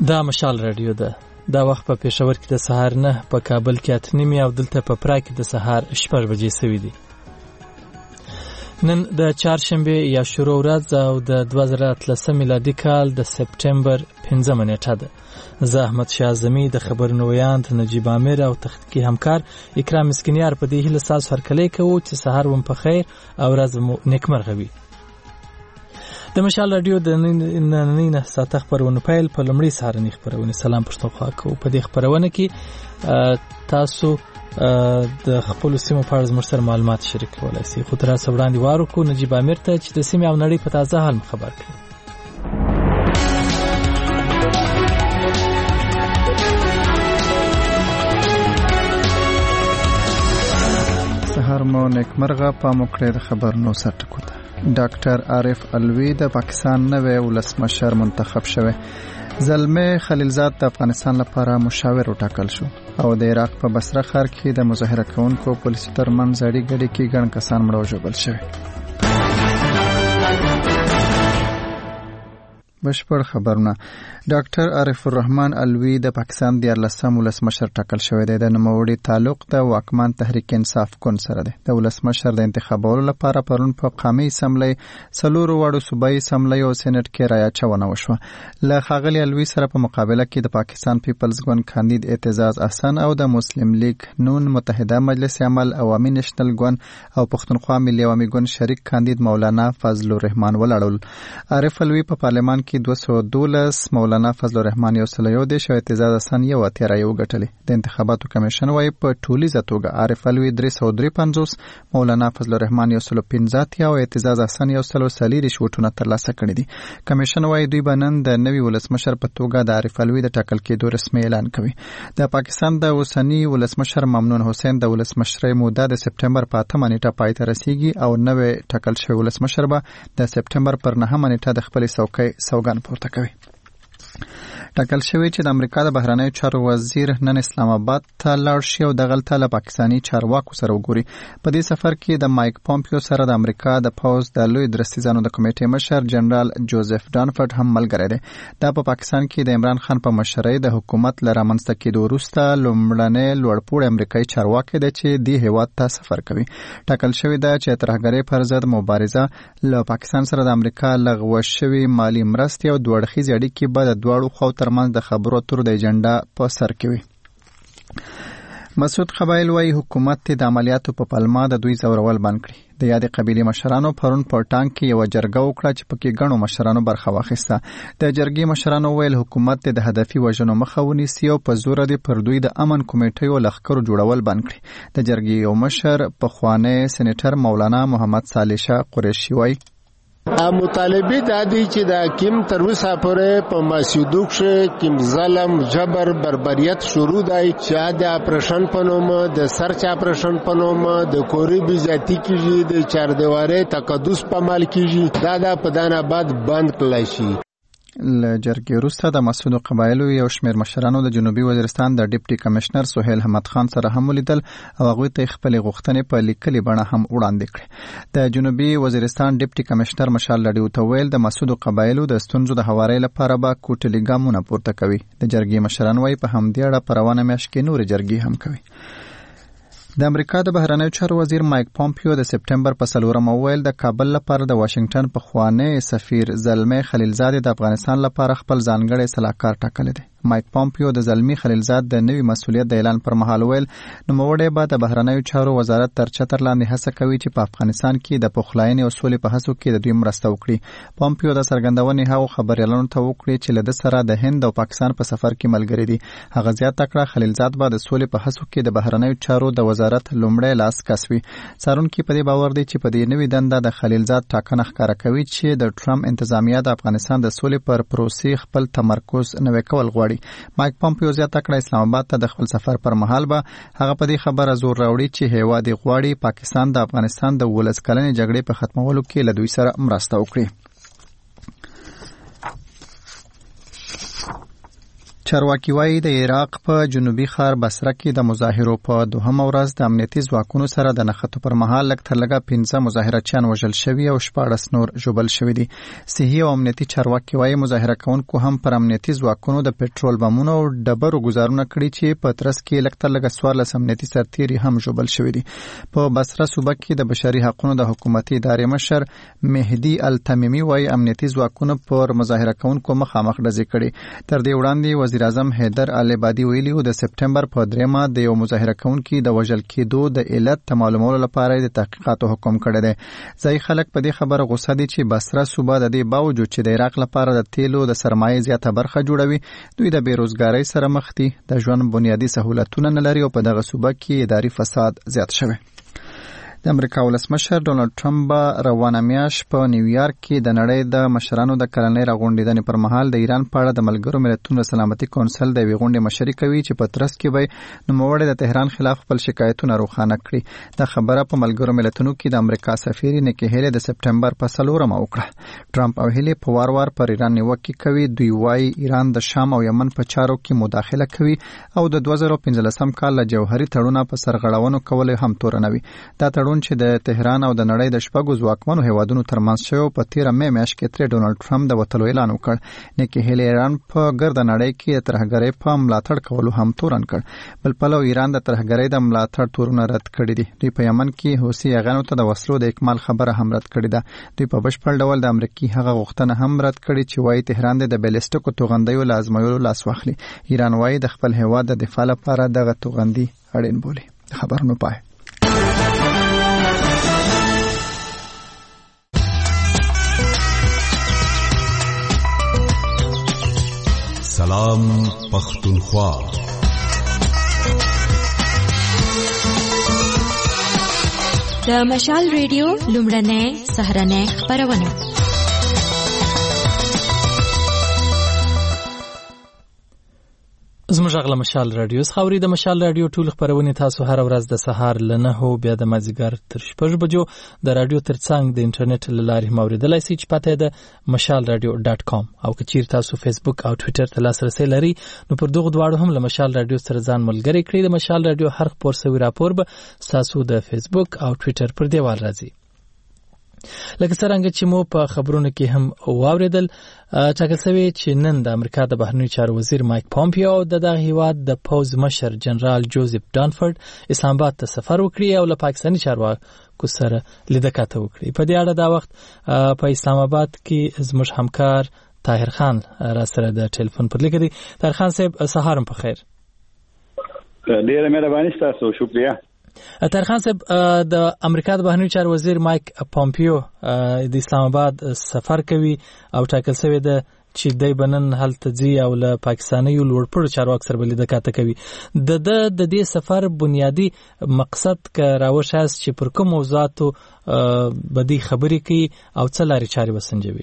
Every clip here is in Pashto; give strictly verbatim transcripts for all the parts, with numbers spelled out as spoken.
دا مشال رادیو ده. دا وخت په پېښور کې د سهار نه، په کابل کې اته نیمې او دلته په پرا کې د سهار شپږ بجې سوي دي. نن د چهارشنبې یا شروع ورځ او د دوه زره اتلسم میلادي کال د سپټمبر پنځمه نیټه ده. زه احمد شاه اعظمي د خبرونو ویاند نجیب عامر او تخنیکي همکار اکرام مسکینیار په دې هیله ستاسو هرکلی کوو چې سهار مو په خیر او ورځ مو نیکمرغه وي. د مشال رادیو د نننۍ نه ساعته خپرونو پیل په لومړۍ سهارنۍ خپرونې سلام پښتونخوا کوو. په دې خپرونه کې تاسو د خپل سیمو په اړه زموږ سره معلومات شریک کولای شئ. خو تر اوسه وړاندې وارو کو نجیب عامر ته چې د سیمې او نړۍ په تازه حال خبر کړي. سهار مو نیکمرغه. په موکړه د خبرونو سرټکو ته ډاکټر عارف الوی د پاکستان نوی ولسمشر منتخب شوی. زلمه خلیلزاد د افغانستان لپاره مشاور وټاکل شو او د عراق په بصره ښار کې د مظاهره کوونکو پولیسو ترمنځ اړیکې ګډې کې ګڼ کسان مړه او ژوبل شوي. بشپړ خبرونه. ډاکټر عارف الرحمن الوی د پاکستان دیارلسم ولسمشر ټاکل شوی دی. د نوموړي تعلق د واکمن تحریک انصاف ګوند سره دی. د ولسمشر د انتخابولو لپاره پرون په قومي اسمبلی څلورو واړو صوبایي اسمبلی او سېنات کې رایه چونه وشوه. له ښاغلي الوی سره په مقابله کې د پاکستان پیپلز ګوند کاندید اعتزاز احسن او د مسلم لیگ نون متحده مجلس عمل عوامي نېشنل ګوند او پښتونخوا ملي عوامي ګوند شریک کاندید مولانا فضل الرحمن ولاړل. عارف الوی په پارلمان کې دوه سوه دولس، مولانا فضل الرحمن یو سل یو دیش او اعتزاز احسن یو اتیا رایې وګټلې. د انتخاباتو کمیشن وايي په ټولیزه توګه عارف الوی درې سوه درې پنځوس، مولانا فضل الرحمن یو سل پنځه اتیا او اعتزاز احسن یو سل څلېرویشت ووټونه ترلاسه کړي دي. کمیشن وايي دوی به نن د نوي ولسمشر په توګه د عارف الوی د ټاکل کېدو رسمي اعلان کوي. د پاکستان د اوسني ولسمشر ممنون حسین د ولسمشرۍ موده د سپټمبر په اتمه نیټه پای ته رسیږي او نوی ټاکل شوی ولسمشر به د سپټمبر پر نهمه نیټه د خپلې څوکۍ سوګند پورته کوي. ټاکل شوی چې د امریکا د بهرنیو چارو وزیر نن اسلام آباد ته لاړ شي او د غلطه له پاکستاني چارواکو سره وګوري. په دې سفر کې د مایک پومپیو سره د امریکا د پوز د لوی درستیزانو د کمیټې مشر جنرال جوزف ډانفورد هم ملګری دی. دا په پاکستان کې د عمران خان په مشرۍ د حکومت له رامنځته کېدو وروسته لومړنی لوړپوړی امریکایي چارواکی دی چې دې هېواد ته سفر کوي. ټاکل شوی ده چې ترهګرۍ پر ضد مبارزه له پاکستان سره د امریکا لغوه شوي مالي مرستې او دوه اړخیزې اړیکې به د دواړو خواو ترمنځ د خبرو اترو د اجنډا په سر کې وي. مسعود قبایل وايي حکومت د عملیاتو په پلمه د دوی زورول بند کړي. د یادې قبیلې مشرانو پرون په ټانګ کې یوه جرګه وکړه چې پکې ګڼو مشرانو برخه واخیسته. د جرګې مشرانو ویل حکومت د هدفي وژنو مخه ونیسي او په زوره دې پر دوی د امن کمیټیو لښکرو جوړول بند کړي. د جرګې یو مشر پخوانی سېنیټر مولانا محمد صالح شاه قریشي وایي مطالبه دا دی چې دا کیم تر اوسه پورې په مسجدو کې کیم ظلم جبر بربریت شروع دی چې د اپریشن په نوم د سرچ اپریشن په نوم د کوري بیزاتی کیږي د چاردیوارې تقدس په مال کیږي دا د پدان آباد بند کړل شي. له جرګې وروسته د مسعود قبایلو یو شمېر مشرانو د جنوبي وزیرستان د ډیپټي کمشنر سهیل احمد خان سره هم ولیدل او هغوی ته خپلې غوښتنې په لیکلې بڼه هم وړاندې کړې. د جنوبي وزیرستان ډیپټي کمشنر مشال رادیو ته ویل د مسعود قبایلو د ستونزو د هوارۍ لپاره به کوټلي ګامونه پورته کوي. د جرګې مشران وايي په همدې اړه په روانه میاشت کې نورې جرګې هم کوي. د امریکا د بهرنیو چارو وزیر مایک پومپیو د سپټمبر په څلورمه وویل د کابل لپاره د واشنگټن پخوانی سفیر زلمه خلیلزاد د افغانستان لپاره خپل ځانګړی سلاکار ټاکلی دی. مایک پومپیو د زلمی خلیلزاد د نوي مسؤلیت د اعلان پر مهال ویل نوموړی به د بهرنیو چارو وزارت تر چتر لاندې هڅه کوي چې په افغانستان کې د پخلاینې او سولې په هڅو کې د دوی مرسته وکړي. پومپیو د څرګندونې هغو خبریالانو ته وکړي چې له ده سره د هند او پاکستان په سفر کې ملګري دي. هغه زیاته کړه خلیلزاد به د سولې په هڅو کې د بهرنیو چارو د وزارت لومړی لاس کس وي. څارونکي په دې باور دي چې په دې نوي دنده د خلیلزاد ټاکنه ښکاره کوي چې د ټرمپ انتظامیه د افغانستان د سولې پر پروسې خپل تمرکز نوی کول غواړي. مایک پومپیو زیاته کړه اسلام آباد ته د خپل سفر پر مهال به هغه په دې خبره زور راوړي چې هیواد یې غواړي پاکستان د افغانستان د ولس کلنې جګړې په ختمولو کې له دوی سره مرسته وکړي. چارواکي وايي د عراق په جنوبي ښار بصره کې د مظاهرو په دوهمه ورځ د امنیتي ځواکونو سره د نښتو پر مهال لږ تر لږه پنځه مظاهرچیان وژل شوي او شپاړس نور ژوبل شوي دي. صحي او امنیتي چارواکي وايي مظاهره کوونکو هم پر امنیتي ځواکونو د پېټرول بمونو او ډبرو ګزارونه کړي چې په ترڅ کې لږ تر لږه څوارلس امنیتي سرتیري هم ژوبل شوي دي. په بصره صوبه کې د بشري حقوقو د حکومتي ادارې مشر مهدي التميمي وايي امنیتي ځواکونو پر مظاهره کوونکو مخامخ ډزې کړي. تر دې وړاندې وزیر اعظم حیدر العبادي ویلي و د سپټمبر په دریمه د یو مظاهره کوونکي د وژل کېدو د علت د معلومولو لپاره د تحقیقاتو حکم کړی دی. ځایي خلک په دې خبره غوسه دي چې بصره صوبه د دې باوجود چې د عراق لپاره د تیلو د سرمایې زیاته برخه جوړوي دوی د بیروزګارۍ سره مخ دي، د ژوند بنیادي سهولتونه نه لري او په دغه صوبه کې اداري فساد زیات شوی. د امریکا ولسمشر ډونالد ټرمپ روانه میاشت په نیویارک کې د نړۍ د مشرانو د کلنۍ راغونډېدنې پر مهال د ایران په اړه د ملګرو ملتونو سلامتي کونسل د یوې غونډې مشري کوي چې په ترڅ کې به نوموړی د تهران خلاف خپل شکایتونه روښانه کړي. دا خبره په ملګرو ملتونو کې د امریکا سفیر نیکي هیلې د سپټمبر په څلورمه وکړه. ټرمپ او هیلې په وار وار پر ایران نیوکې کوي. دوی وايي ایران د شام او یمن په چارو کې مداخله کوي او د دوه زره پنځلسم کال له جوهري تړونه په سرغړونو کول هم تورنوي. دا تړون چې د تهران او د نړۍ د شپږو ځواکمنو هیوادونو ترمنځ شوی په تیره مې میاشت کې ترې ډونالد ټرمپ د وتلو اعلان وکړ. نیکي هیلې ایران په ګرده نړۍ کې د ترهګرۍ په ملاتړ کولو هم تورن کړ. بل پلو ایران د ترهګرۍ د ملاتړ تورونه رد کړي دي. دوی په یمن کې حوثي یاغانو ته د وسلو د اکمال خبره هم رد کړې ده. دوی په بشپړ ډول د امریکایي هغه غوښتنه هم رد کړې چې وايي تهران د بیلستیکو توغندیو له ازمویلو لاس واخلي. ایران وايي د خپل هیواد د دفاع لپاره دغه توغندي اړین بولي. خبرونه پای سلام پختونخوا. د مشال ریډیو لومړنۍ سهرنۍ خبرونه. زموږ غږ له مشال رادیو څخه اوري. د مشال رادیو ټول خبرونه تاسو هر ورځ د سهار له نهو بیا د مازیګر تر شپږ بجو د رادیو ترڅنګ د انټرنیټ له لارې موریدلای شئ چې پته ده مشال رادیو ډاټ کام. او که چیرې تاسو فیسبوک او ټوئیټر ته لاسرسي لري نو پر دغه دواړو هم له مشال رادیو سره ځان ملګری کړئ. د مشال رادیو هر خبر سوي راپور به تاسو د فیسبوک او ټوئیټر پر دیوال راځي. لکه څنګه چې مو په خبرونو کې هم واوریدل ټاکل شوی چې نن د امریکا د بهرنیو چارو وزیر مایک پامپیو د دغه هیواد د پوز مشر جنرال جوزف ډانفورد اسلام آباد ته سفر وکړي او له پاکستاني چارواکو سره لیدکاته وکړي. په دې اړه دا وخت په اسلام آباد کې زموږ همکار طاهر خان را سره د ټلیفون پر لیک دی. طاهر خان صاحب سهارم په خیر. ډیره مهرباني تاسو، شکریہ. طاهر خان صاحب د امریکا د بهرنیو چارو وزیر مایک پامپیو د اسلام آباد سفر کوي او ټاکل شوی ده چې دای بنن هلته ځي او له پاکستانیو لوړپوړو چارواکو سره لیدکاته کوي. د د دې سفر بنیادی مقصد ک راوښاس چې پر کوم موضوعاتو بدی خبرې کوي او څه لاري چارې وسنجوي.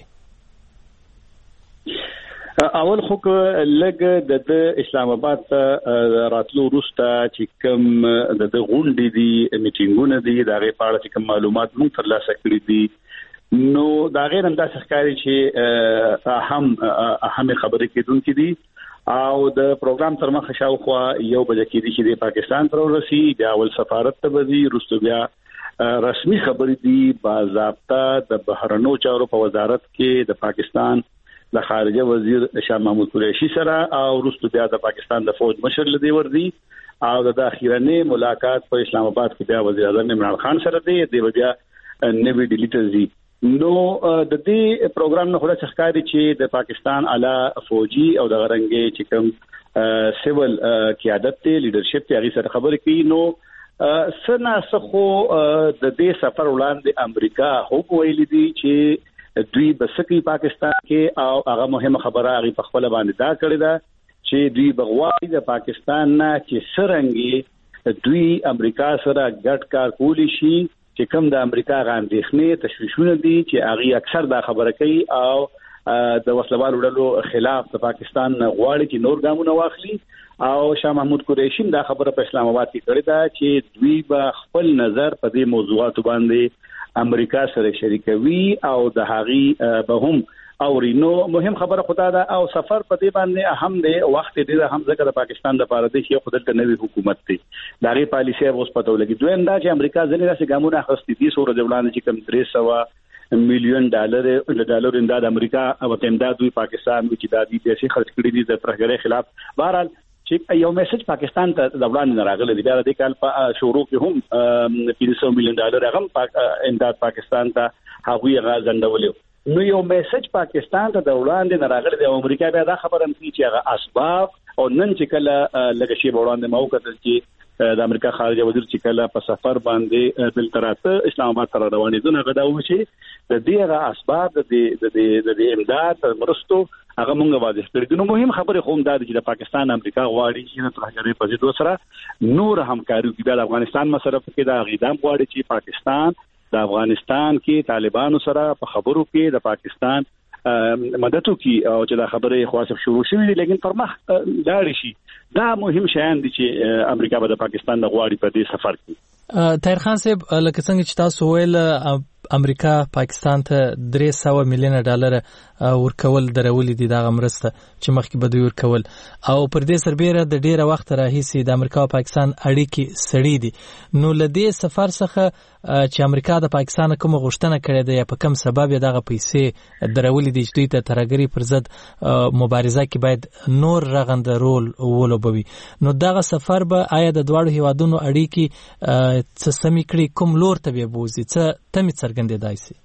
اول خو لګ د اسلام آباد راتلو وروسته چې کوم د غونډې دي میټینګونه دي دا غي په اړه چې کوم معلومات موږ ترلاسه کړي دي نو دا غیر انداز ښکاري چې اهم اهم خبرې کېدونکې دي او د پروګرام تر مخه شاوخوا یو بجې کې دي چې د پاکستان تر ورسي بیا ول سفارت ته وځي وروسته بیا رسمي خبرې دي باضابطه د بهرنیو چارو په وزارت کې د پاکستان د خارجه وزیر شاه محمود قریشي سره او وروسته بیا د پاکستان د فوج مشر لدی وردی او د اخیرنی ملاقات په اسلام آباد کې بیا وزیر اعظم عمران خان سره دی دی بیا نوی ډیلی ته ځي. نو د دې پروګرام نه خلاص ښکاري چې د پاکستان اعلی فوجي او د غرنګي چې کوم سیول قیادت ته لیډرشپ ته هغه سره خبرې کوي. نو سنا سخو د دې سفر وړاندې امریکا هو ویلي دي چې دوی بسکی پاکستان کې او هغه مهمه خبره هغه په خپل باندې دا کړی دا چې دوی بغواړي د پاکستان نه چې سرنګي دوی امریکا سره ګډ کار کولی شي چې کوم د امریکا غاندېخنې تشویشونه دي چې هغه اکثر دا خبره کوي او د وسلوال وړلو خلاف د پاکستان غواړي چې نور ګامونه واخلي او شاه محمود قریشي دا خبره په اسلام آباد کې کړې ده چې دوی به خپل نظر په دې موضوعاتو باندې امریکا سره شریکوي او د هغې به هم او نو مهم خبره خدا دا او سفر په دې باندې اهم دی وخت دې هم ځکه د پاکستان د پاره د یو خدای ته نوې حکومت دی دا غي پالیسي اوس پته ولګي دویم دا چې امریکا ځنې راسي ګامونه اخستې دي سور د وړاندې چې کم درې سوه میلیون ډالر د ډالر امداد امریکا او امداد دوی پاکستان چې د دې پیسې خرج کړې دي د ترهګرۍ خلاف بهرحال چې یو میسج پاکستان ته د وړاندې راغلی دی دا د کال په شروع کې هم پنځه سوه میلیون ډالر هغه امداد پاکستان ته هغوی غاځندولې نو یو میسج پاکستان ته د وړاندې راغلی دی امریکا بیا دا خبره هم کوي چې هغه اسباب او نن چې کله لږ شی وړاندې مو کتل چې د امریکا خارجه وزیر چې کله په سفر باندې دل تراته اسلام آباد ته روانې دي نو غدا و چې د دې هغه اسباب د دې د دې امداد مرستو هغه مونږ واضح کړی نو مهم خبره کوم دا چې د پاکستان امریکا غواړي چې د ترهګرۍ په ضد سره نور همکاري وکړي د افغانستان مسله کې دا غیدام غواړي چې پاکستان د افغانستان کې طالبانو سره په خبرو کې د پاکستان مدد وکړي او چې دا خبره خاصه شروع شوې دي لیکن پر مخ لاړ شي دا مهم شیان دي چې امریکا به د پاکستان د غواړي په دې سفر کې طاهر خان صاحب لکه څنګه چې تاسو ویل امریکا پاکستان ته درې سوه میلیونه ډالر ورکول درولې دي دا مرسته چې مخکې به دوی ورکول او پر دې سربېره د ډیره وخت راهیسې د امریکا او پاکستان اړیکې سړې دي نو له دې سفر څخه چې امریکا د پاکستان کوم غوښتنه کړې ده یا په کوم سبب یې دغه پیسې درولې دي چې دوی ته ترهګرۍ پر ضد مبارزه کې باید نور رغنده رول ولوبوي نو دغه سفر به آیا د دواړو هیوادونو اړیکې څه سمې کړي کوم لور ته به بوزي څه تمې څرګندېدای شي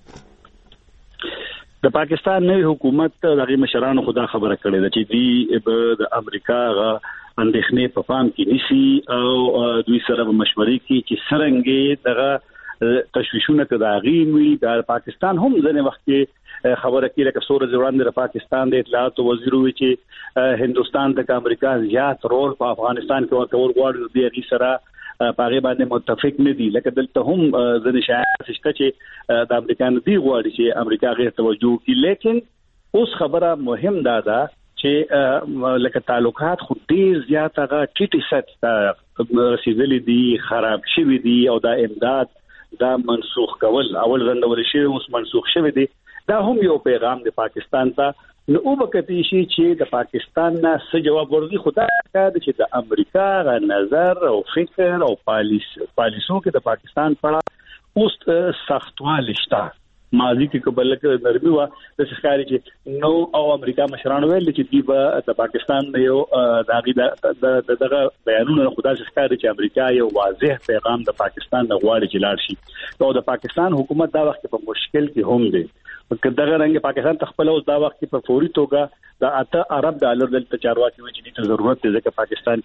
د پاکستان نوی حکومت دغه مشرانو خدا خبره کړې ده چې دی به د امریکا غ اندېښنې په پام کې نیسي او دوی سره به مشورې کوي چې څرنګه دغه تشویشونه کداغي وي د پاکستان هم ځنې وخت کې خبره کوي لکه سورج وړاندې د پاکستان د اطلاعات وزیر وی چې هندستان د امریکا زیات رول په افغانستان کې ورکول غواړي د دې سره پاره باندې متفق نه دي لکه دلته هم ځنې شایعات شته چې د امریکا نه دی غواړي چې امریکا غیر توجه کوي لیکن اوس خبره مهم ده دا چې لکه تعلقات خو ډیر زیات هغه ټیټی سات رسیدلې دي خراب شوي دي او دا امداد دا منسوخ کول اول غندول شي اوس منسوخ شوي دي دا هم یو پیغام دی پاکستان ته نو او بکتی شي چې د پاکستان نه څه جواب ورغی خدا کار چې د امریکا غ نظر او فکر او پالیس پالیسو کې د پاکستان په اوس سختوالی شته ماضی کې قبل کې نرمي وا د ښکاری چې نو او امریکا مشران ویل چې دی به د پاکستان یو داغي د دغه بیانونه خدا ښکاری چې امریکا یو واضح پیغام د پاکستان د غواړي چې لاړ شي او د پاکستان حکومت دا وخت په مشکل کې هم دی کداغه رنګ پاکستان تخپل اوس دا وخت په فوري توګه د اته ارب ډالر د چارواکي وچې د ضرورت دی ځکه پاکستان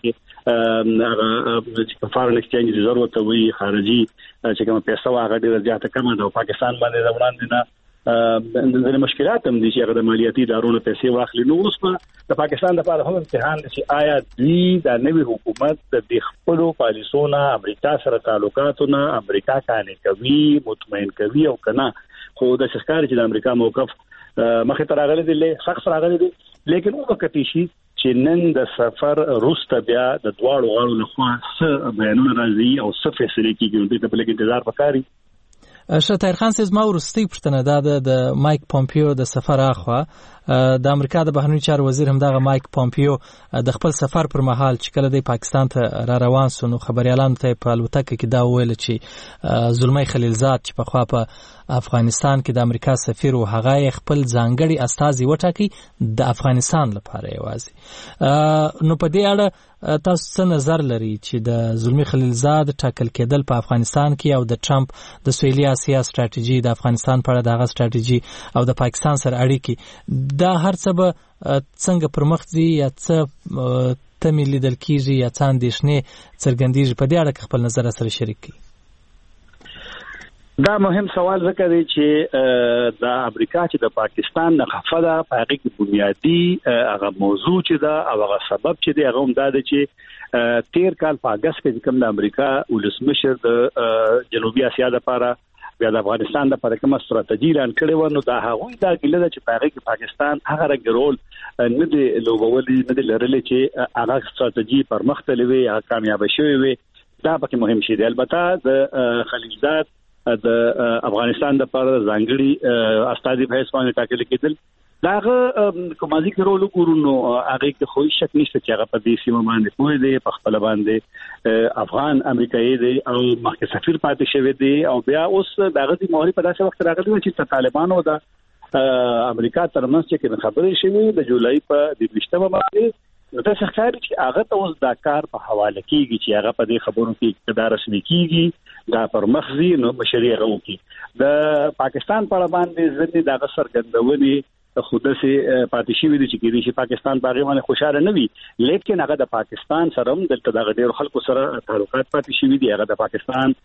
کې د فارن ایکسچینج ضرورت وي خارجي چې کوم پیسې واغې ډېر زیاته کم ده او پاکستان باندې وړاندې نه د مشکلات هم دي چې هغه د مالیاتي ادارونو پیسې واخلي نو اوس په د پاکستان لپاره هم امتحان دی چې آیا دوی د نوي حکومت د خپلو پالیسونو امریکا سره تعلقاتونه امریکا کانې کوي مطمئن کوي او کنه خو د ښکار چې د امریکا موقف مخه تر راغلي دي سخت راغلي دي لیکن او کتی شي چې نن د سفر روسته بیا د دواړو غاړو لخوا څه بیانونه راځي او څه فیصله کیږي د بل انتظار وکړي شاه طاهر خان صاحب ما ورستي پښتنه دا د مایک پومپیو د سفر اخوا د امریکا د بهرنیو چارو وزیر هم دغه مایک پومپیو د خپل سفر پر مهال چې کله د پاکستان ته را روان سو نو خبريالانو ته په الوتکه کې دا ویل چې زلمی خلیلزاد چې په خوا په افغانستان کې د امریکا سفیر او هغه خپل ځانګړي استازي وټاکي د افغانستان لپاره یوازې نو په دې اړه تاسو څه نظر لري چې د زلمی خلیلزاد ټاکل کېدل په افغانستان کې او د ټرمپ د سویلي اسیا ستراتیژي د افغانستان په اړه دغه ستراتیژي او د پاکستان سره اړیکې دا هر څه به څنګه پرمخ ځي یا څه تمې لیدل کېږي یا څه اندېښنې څرګندېږي په دې اړه خپل نظر سره شریک کړي دا مهم سوال ځکه دی چې د امریکا چې د پاکستان نه خفه ده په هغه کې بنیادی هغه موضوع چې ده او هغه سبب چې دی هغه هم دا دی چې تیر کال په اگست کې کوم د امریکا ولسمشر د جنوبي اسیا لپاره بیا د افغانستان لپاره کومه ستراتیژي اعلان کړې و نو دا هغه دا ګله چې په هغه کې پاکستان هغه رګرول نه دی لوبولې نه دی لرلې چې هغه ستراتیژي پرمختللې وي هغه کامیاب شوی وي دا پکې مهم شي دی البته د خلیلزاد د افغانستان د پر ځانګړي استازي په حیث باندې ټاکل کېدل داغه کومازي کړو کورونو هغه کې خو شک نشته چې هغه په دې سیمه باندې پوي دی په خپل باندې افغان امریکایي دی او مخکې سفیر پاتې شوی دی او بیا اوس داغه د موري په داسې وخت راغلی چې طالبانو د امریکا ترمنځ چې خبرې شوې د جولای په د وشتمه باندې نو تاسو ښکاري چې هغه ته اوس دا کار په حواله کیږي چې هغه په دې خبرو کې اقتدار رسمي کیږي دا پر مخزي نو بشري غوږی د پاکستان په اړه باندې ځنې دا سرګندونی خود سي پاتې شي وي چې کېږي چې پاکستان باغې باندې خوشاله نه وي لیکن هغه د پاکستان سره هم دلته د ډېر خلکو سره تعلقات پاتې شي دي هغه د پاکستان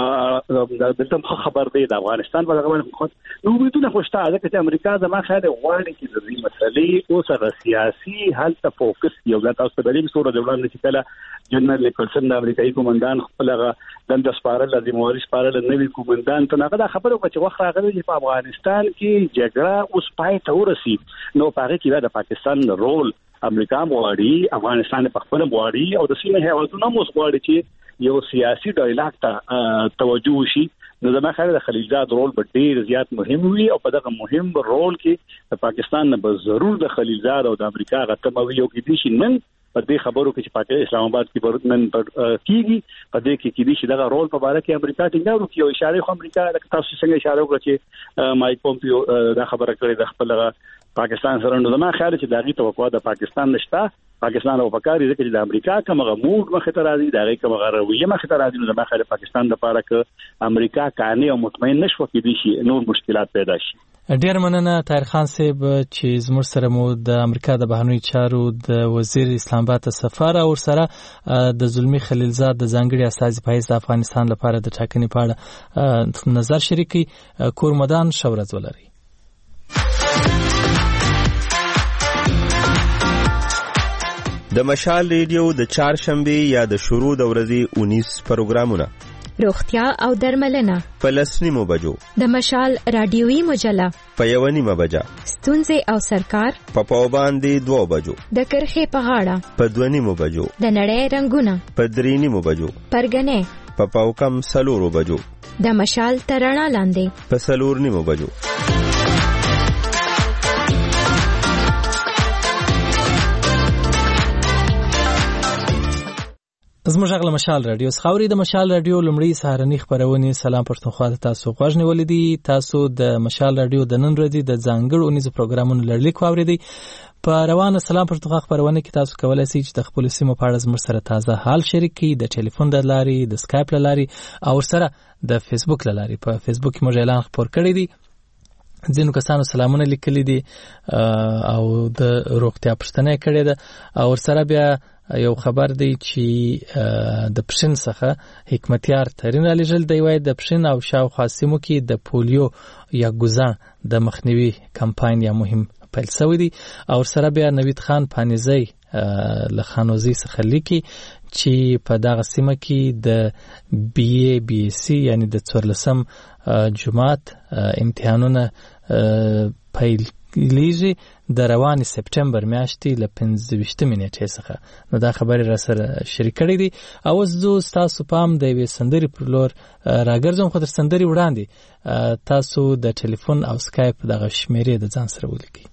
دلته خبر دی د افغانستان په اړه باندې نو ویډیو نه خوشته ده چې امریکا زما خیال غواړي چې د دې مسلې او سره سیاسي حل ته فوکس یو د تاسو په دې صورت د وړاندې چې کله جنرال لیکلسن د امریکایي کومندان خپلغه د سپارل د موري سپارل نوی کومندان ته هغه خبره وکړه چې وخت راغلی چې په افغانستان کې جګړه اوس پای ته ورسي نو پاره کې د پاکستان رول امریکا غواړي افغانستان په خپل غواړي او د سیمه هیوادونو مو غواړي چې یو سیاسي ډایلاګ ته توجه شي نو زما خیال د خلیلزاد رول به ډیر زیات مهم وي او په دغه مهم رول کې د پاکستان نه به ضرور د خلیلزاد او د امریکا غتموي او کې دي شي نن په دې خبرو کې چې پاکستان اسلام آباد کې ورنن کیږي په دې کې کې دي چې دغه رول په اړه کې امریکا ټینګار وکړي او اشاره خو امریکا د تاسو څنګه اشاره وکړه چې مایک پومپیو دا خبره کړې د خپل پاکستان سره نو زما خیال چې دغه توقع د پاکستان نشته پاکستان او پکاري ځکه چې د امریکا کومه موډ مخ ته راځي دغه کومه رویه مخ ته راځي نو زما خیال پاکستان د لپاره ک امریکا کاني او مطمئن نشو کېدي شي نور مشکلات پیدا شي. ډیر مننه طاهر خان صاحب چې زموږ سره مو د امریکا د بهرنی چارو د وزیر اسلام آباد سفیر او سره د زلمی خلیلزاد د ځانګړي استازي په حیث د افغانستان لپاره د ټاکنې په اړه نظر شریکي کورمدان شورز ولري. د مشال ریډیو د چهارشنبه یا د شروع د ورځې اونیس پروګرامونه روغتیا او درملنه په لسنیمو بجو د مشال رادیوي مجله په یو نیمه بجه ستونزې او سرکار په پاوباندې دوه بجو د کرخې په غاړه په دوه نیمو بجو د نړۍ رنگونه په درې نیمو بجو پرګنې په پاوکم سلورو بجو د مشال ترڼا لاندې په سلور نیمو بجو زموږ غل مشال رادیو خاوري د مشال رادیو لمړی سهارنی خبرونه سلام پښتونخوا ته تاسو غوښنه ولیدي تاسو د مشال رادیو د نن ورځې د ځانګړو اونیزو پروګرامونو لړلیک واوریدي په روانه سلام پښتونخوا خبرونه کې تاسو کولای شئ چې د خپل سیمو په اړه زموږ سره تازه حال شریک کړئ د ټلیفون د لارې د سکایپ لارې او سره د فیسبوک لارې په فیسبوک کې موږ اعلان خبر کړی دی ځینو کسانو سلامونه لیکلي دي او د روغتیا پوښتنه کړې ده او سره بیا یو خبر دی چې د پښین څخه حکمتیار ترين علی جل دی وای د پښین او شاوخوا سیمو کې د پولیو یا ګوزان د مخنیوي کمپاین یا مهم پیل شوی دی او سره بیا نوید خان پانیزی له خانوزی څخه لیکي چې په دغه سیمه کې د بی ای بی سی یعنی د څوارلسم جماعت امتحانونه پیل لیږي د رواني سپټمبر میاشتې له پنځه ویشتمې نیټې څخه نو دا خبرې را سره شریک کړې دي او زه تاسو پام د یوې سندرې پر لور راګرځم خو تر سندرې وړاندې تاسو د ټلیفون او سکایپ دغه شمیرې د ځان سره ولیکئ.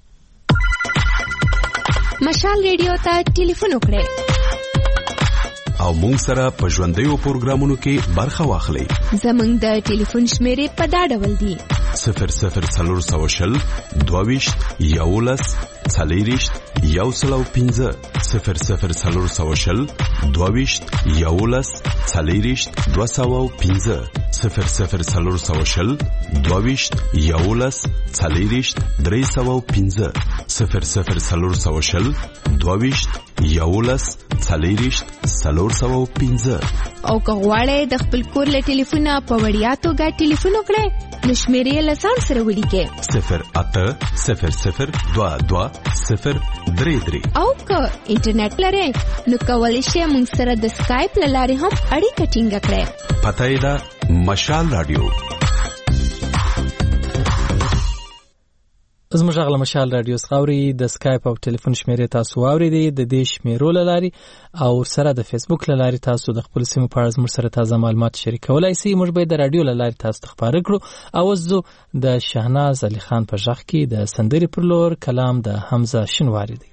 مشال ریډیو ته ټلیفون وکړئ او مونږ سره په ژوندیو پروګرامونو کې برخه واخلئ. زمونږ د ټلیفون شمیرې په دا ډول دي صفر صفر څلور سوه شل دوه ویشت یولس څلېرویشت یو سل او پنځه صفر صفر څلور سوه شل دوه ویشت یولس څلېرویشت دوه سوه او پنځه صفر صفر څلور سوه شل دوه ویشت یولس څلېرویشت درې سوه او پنځه صفر صفر څلور سوه شل دوه ویشت یولس څلېرویشت څلور سوه او پنځه او که غواړئ د خپل کور له ټلیفونه په وړیا توګه ټلیفون وکړئ نو شمیرې له ځان سره ولیکئ صفر اته صفر صفر دوه دوه صفر درې درې او که انټرنیټ لرئ نو کولی شئ موږ سره د سکایپ له لارې هم اړیکه ټینګه کړئ. پته یې ده مشال رادیو. زموږ غږ له مشال رادیو څخه اوري. د سکایپ او ټلیفون شمیرې تاسو واورېدې. د دې شمیرو له لارې او سره د فیسبوک له لارې تاسو د خپل سیمو په اړه زموږ سره تازه معلومات شریکولی شئ. موږ به د رادیو له لارې تاسو ته خپاره کړو. او اوس زه د شهناز علي خان په غږ کې د سندرې پر لور کلام د حمزه شینواري دی.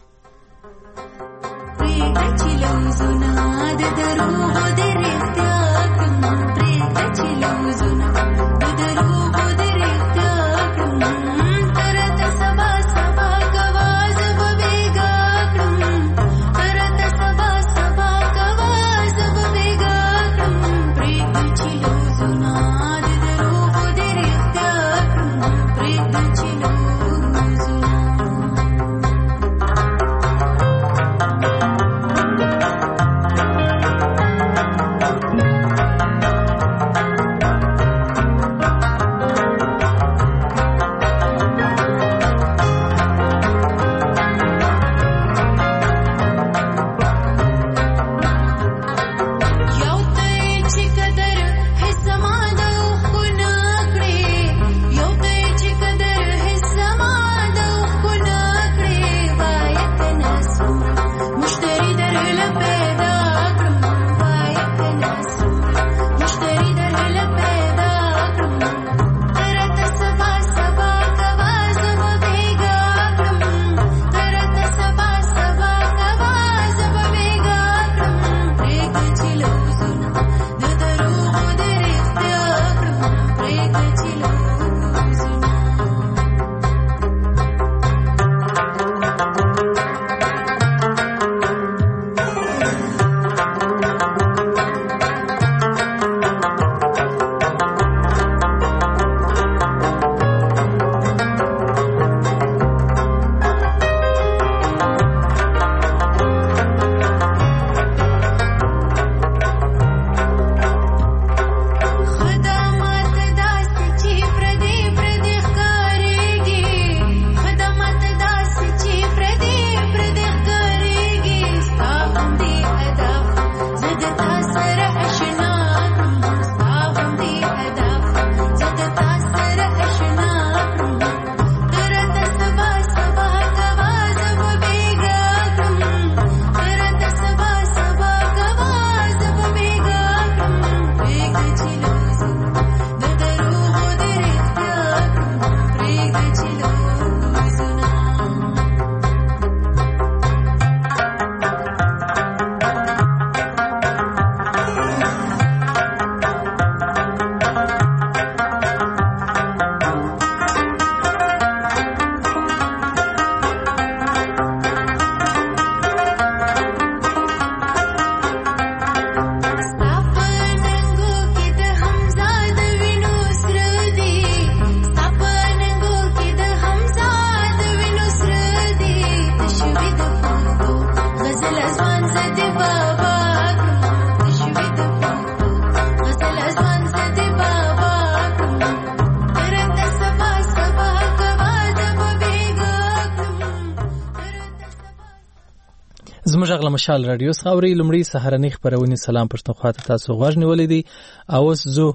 زموږ غږ له مشال رادیو څخه اوري. لومړی سهارنۍ خپرونې سلام پښتونخوا ته تاسو غوږ نیولی دی. او اوس زه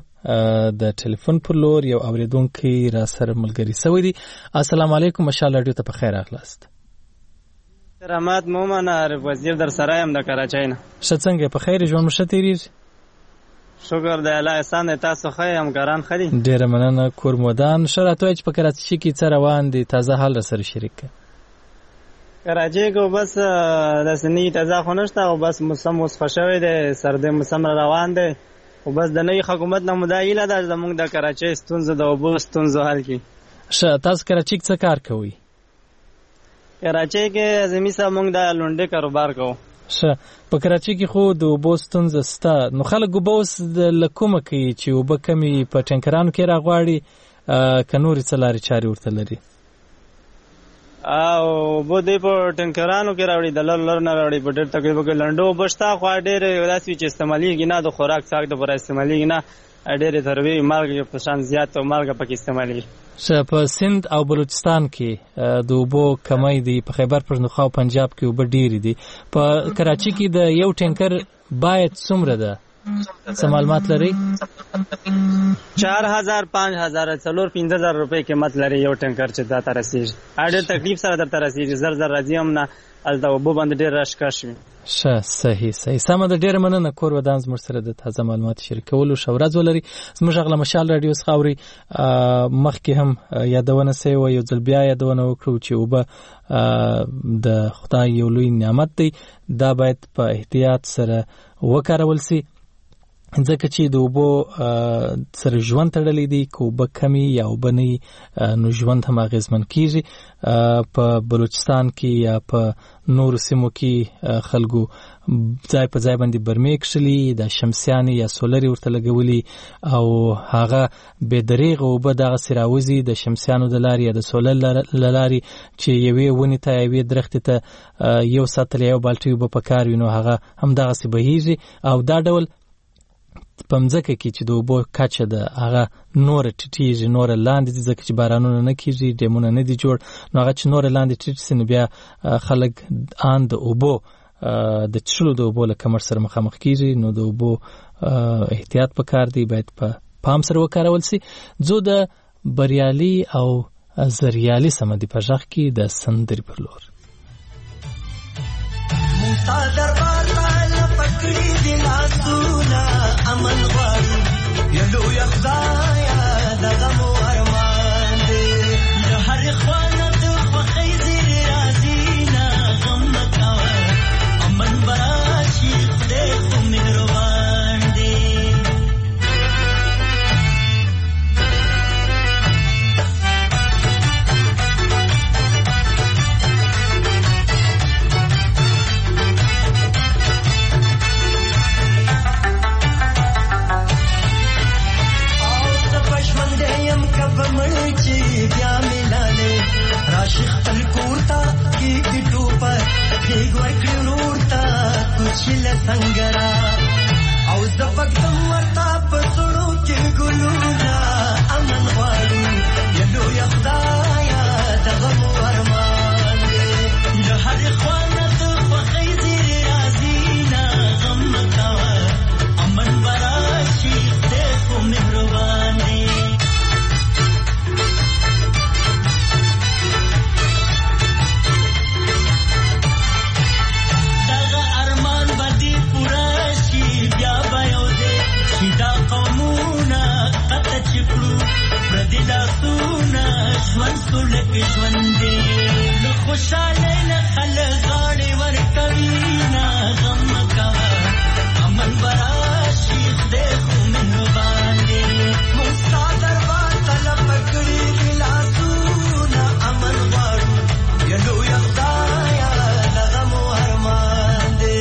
د ټلیفون پر لور یو اوریدونکی را سره ملګری سوی دی. السلام علیکم، مشال رادیو ته په خیر راغلاست. رحمت مومن عارف وزیر در سره یم د کراچۍ نه. ښه څنګه په خیر ژوند مو ښه تېرېږي؟ شکر د الله احسان دی. تاسو ښه یې؟ همکاران ښه دي؟ ډېره مننه. کور مودان ښه راته وایه چې په کراچۍ کې څه روان دي؟ تازه حال را سره شریک کړه. کراچۍ کې بس داسې نوي تازه خو نشته، او بس موسم اوس ښه شوی دی، سردی موسم را روان دی. خو بس د نوي حکومت نه مو دا هیله ده زموږ د کراچۍ ستونزو د اوبو ستونزو حل کړي. ښه، تاسو کراچۍ کې څه کار کوئ؟ کراچۍ کې اعظمي صاحب موږ د لونډې کاروبار کوو. ښه، په کراچۍ کې خو د اوبو ستونزه شته، نو خلک اوبه اوس له کومه کوي چې اوبه کمې په ټینکرانو کې راغواړي که نورې څه لارې چارې ورته لري؟ او اوبه دوی په ټینکرانو کې راوړي، د لر لر نه راوړي. په ډېر تکلیفو کې لنډو اوبه شته، خو ډېرې داسې وي چې استعمالېږي نه، د خوراک څاک دپاره استعمالېږي نه، ډېرې تروې مالګې په شان زیات او مالګه پکې استعمالېږي. ښه، په سند او بلوچستان کې د اوبو کمی دی، په خیبر پښتونخوا او پنجاب کې اوبه ډېرې دي. په کراچۍ کې د یو ټینکر باید څومره ده څه معلومات لري؟ چار هزار پنځه هزار څلور پنځه زره روپۍ قیمت لري یو ټنکر چې دا ته رسیږي. ډېر تکلیف سره درته رسیږي، زر زر راځي هم نه، هلته اوبه باندې ډېر راشکاش وي. ښه، صحیح صحیح سمه ده. ډېره مننه کور ودان زموږ سره د تازه معلوماتو شریکولو. ښه ورځ ولري. زموږ غږ له مشال راډیو څخه اورئ. مخکې هم یادونه سوې وه، یو ځل بیا یادونه وکړو چې اوبه د خدای یو لوی نعمت دی، دا باید په احتیاط سره وکارول سي، ځکه چې د اوبو سره ژوند تړلی دی. که اوبه کمې یا اوبه نه وي نو ژوند هم اغېزمن کېږي. په بلوچستان کې یا په نورو سیمو کې خلکو ځای په ځای باندې برمې کښلي، د شمسیانې یا سولرې ورته لګولي او هغه بې دریغه اوبه دغسې راوځي د شمسیانو د لارې یا د سولر له لارې چې یوې ونې ته یوې درختې ته یو ساعت یا یو بالټۍ اوبه په کار وي، نو هغه هم دغسې بهیږي. او دا ډول په مځکه کې چې د اوبو کچه ده هغه نوره ټیټېږي، نوره لاندې ځي، ځکه چې بارانونه نه کېږي، ډیمونه نه دي جوړ، نو هغه چې نوره لاندې ټیټ سي نو بیا خلک آن د اوبو د څښلو د اوبو له کمښت سره مخامخ کېږي. نو د اوبو احتیاط پکار دی، باید په پام سره وکارول سي. ځو د بریالي او زریالي سمدي په غږ کې د سندرې پر لور. پکړی دی لاسونه امن غواړي یلو یخدایا دغه مو ارمان دی د هر خوانه د خوخی زیر راځي نه غم مکوه امن براشي خدای خو مهربان دی. راشق تل کوتا کی کټو پر دیګ ورکړی ورتا کوچل څنګرا او زپکم ورتا پسړو کې ګلونا امن غواړو یلو یخدایا دغه مو ارمان دی د هر خوانه د خوخی زیر راځي نه غم مکوه امن براشي خدای خو مهربان دی. لاسونه ژوند سولک ژوند دی نو خوشاله نه خلک غاړې ورکوي نه غم مکوه امن براشي خدای خو مهربان دی. موږ ستا دربار ته له پکړي دي لاسونه امن غواړو یلو یخدایا دغه مو ارمان دی.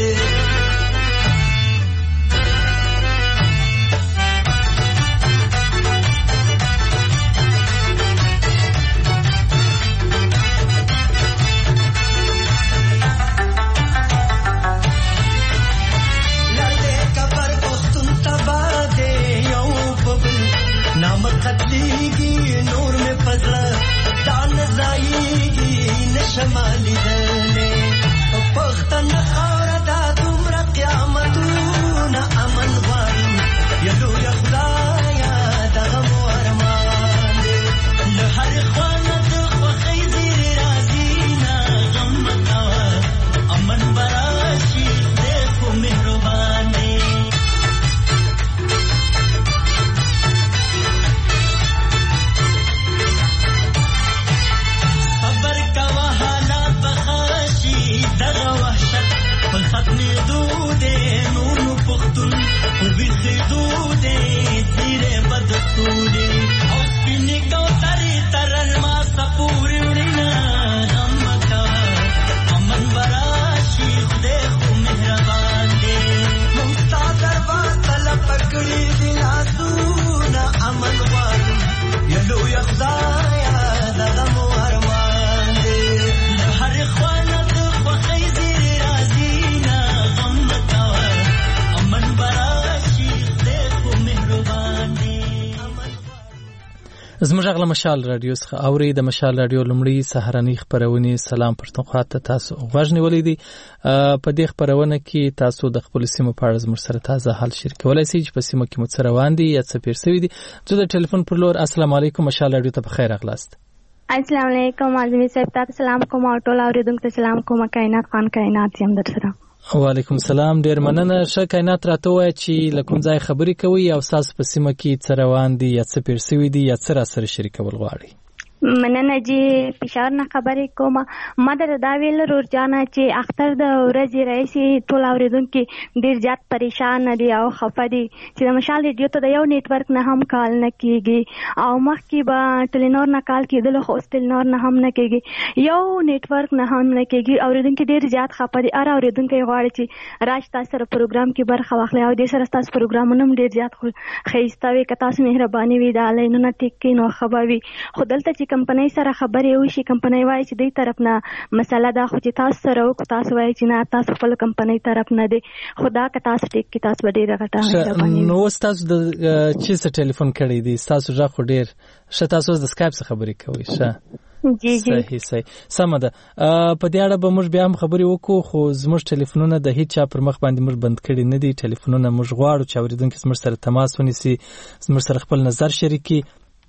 زموږ غږ له مشال رادیو څخه اوري. د مشال رادیو لومړی سهارنۍ خپرونې سلام پښتونخوا ته تاسو غوږ نیولې دي. په دې خپرونه کې تاسو د خپل سیمو په اړه زموږ سره تازه حال شریکولی شئ چې په سیمو کې مو څه روان دي یا څه پېښ شوي دي. زه د ټلیفون پر لور السلام علیکم مشال رادیو ته بخیر راغلاست. السلام علیکم اعظمي صاحب ته سلام کوم او ټول اوریدونکو ته سلام کوم. کائنات خان کائنات یم در سره. وعلیکم السلام. ډیر مننه. ښه کائنات راته وایه چې له کوم ځای خبرې کوئ او ستاسو په سیمه کې څه روان دي یا څه پېښ شوي دي یا څه راسره شریکول غواړئ؟ مننه جی پېښور نه خبرې کوم. ما درته دا ویل رور جانه چې اختر د ورځې راهیسې ټول اورېدونکي ډېر زیات پریشان دي او خفه دي چې د مشال ریډیو ته د یو نیټورک نه هم کال نه کېږي او مخکې به ټلینور نه کال کېدلو خو اوس ټلینور نه هم نه کېږي، یو نیټورک نه هم نه کېږي. اورېدونکي ډېر زیات خفه دي. هر اورېدونکی غواړي چې راشي تاسو سره پروګرام کې برخه واخلي او دې سره ستاسو پروګرامونه هم ډېر زیات ښایسته وي. که تاسو مهرباني وي دا لینونه ټیک کړئ نو ښه به وي. خو دلته چې کمپنۍ سره خبرې وشي، کمپنۍ وایي چې دې طرف نه مسله ده، خو چې تاسو سره وکړو تاسو وایي چې نه تاسو خپل کمپنۍ طرف نه دی. خو دا که تاسو ټیک کړئ تاسو به ډېره غټه. نو اوس تاسو د چي څه ټلیفون کړی دی؟ ستاسو غږ خو ډېر ښه. تاسو اوس د سکایپ څخه خبرې کوئ؟ ښه جی جی صحیح صحیح سمه ده. په دې اړه به موږ بیا هم خبرې وکړو، خو زموږ ټلیفونونه د هیڅ چا پر مخ باندې موږ بند کړي نه دي. ټلیفونونه موږ غواړو چې اورېدونکي زموږ سره تماس ونیسي، زموږ سره خپل نظر شریک کړي.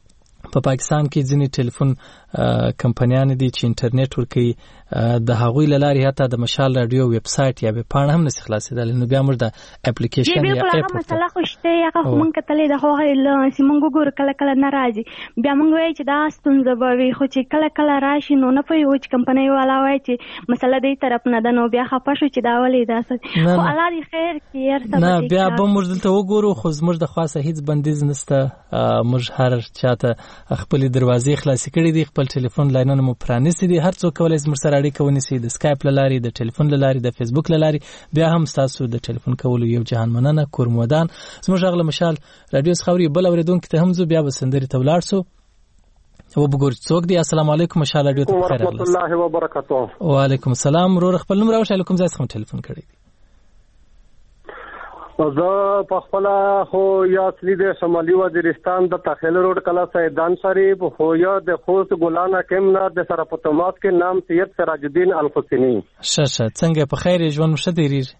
په پا پاکستان کې ځینې ټلیفون کمپنیان دي چې انټرنیټ ورکوي، د هغوی له لارې حتی د مشال رادیو ویب سایټ یا ویب پاڼه هم نشي خلاصېدلی. نو بیا موږ د اپلیکیشن یا اپ هغه مسله خو شته، هغه خو موږ کتلې ده، خو هغه چې موږ وګورو کله کله نه راځي. بیا موږ وایو چې دا ستونزه به وي، خو چې کله کله راشي نو نه پوهېږو چې کمپنۍ والا وایي چې مسله دې طرف نه ده، نو بیا خفه شو چې دا ولې داسې. خو الله دې خیر کړي هر څه نه بیا به موږ دلته وګورو، خو زموږ د خواسه هیڅ بندیز نشته. موږ هر چاته خپلې دروازې خلاصې کړي دي، خپل ټلیفون لاینونه مو پرانیستي دي. هر څوک کولی زموږ سره اړیکه ونیسي د سکایپ له لارې، د ټلیفون له لارې، د فیسبوک له لارې. بیا هم ستاسو د ټلیفون کولو یو جهان مننه. کورمودان زموږ غږ له مشال رادیو څخه اوري. بل اورېدونکي ته هم ځو، بیا به سندرې ته ولاړ سو. وبګورو څوک دی. السلام علیکم مشال رادیو ته بخیر راغلاست. ورحمت الله وبرکاته. وعلیکم السلام. ورور خپل نوم راوښیه، له کوم ځای څخه ټلیفون کړی دی؟ زه په خپل خو یا اصلي د شمالي وزیرستان د تخیل روډ کلا سیدان شریف خو یا د خوست ګلانه کمنا د سره په تماس کې نام سید سراج الدین الحسینی. ښه ښه څنګه په خیر ژوند ښه تیریږي؟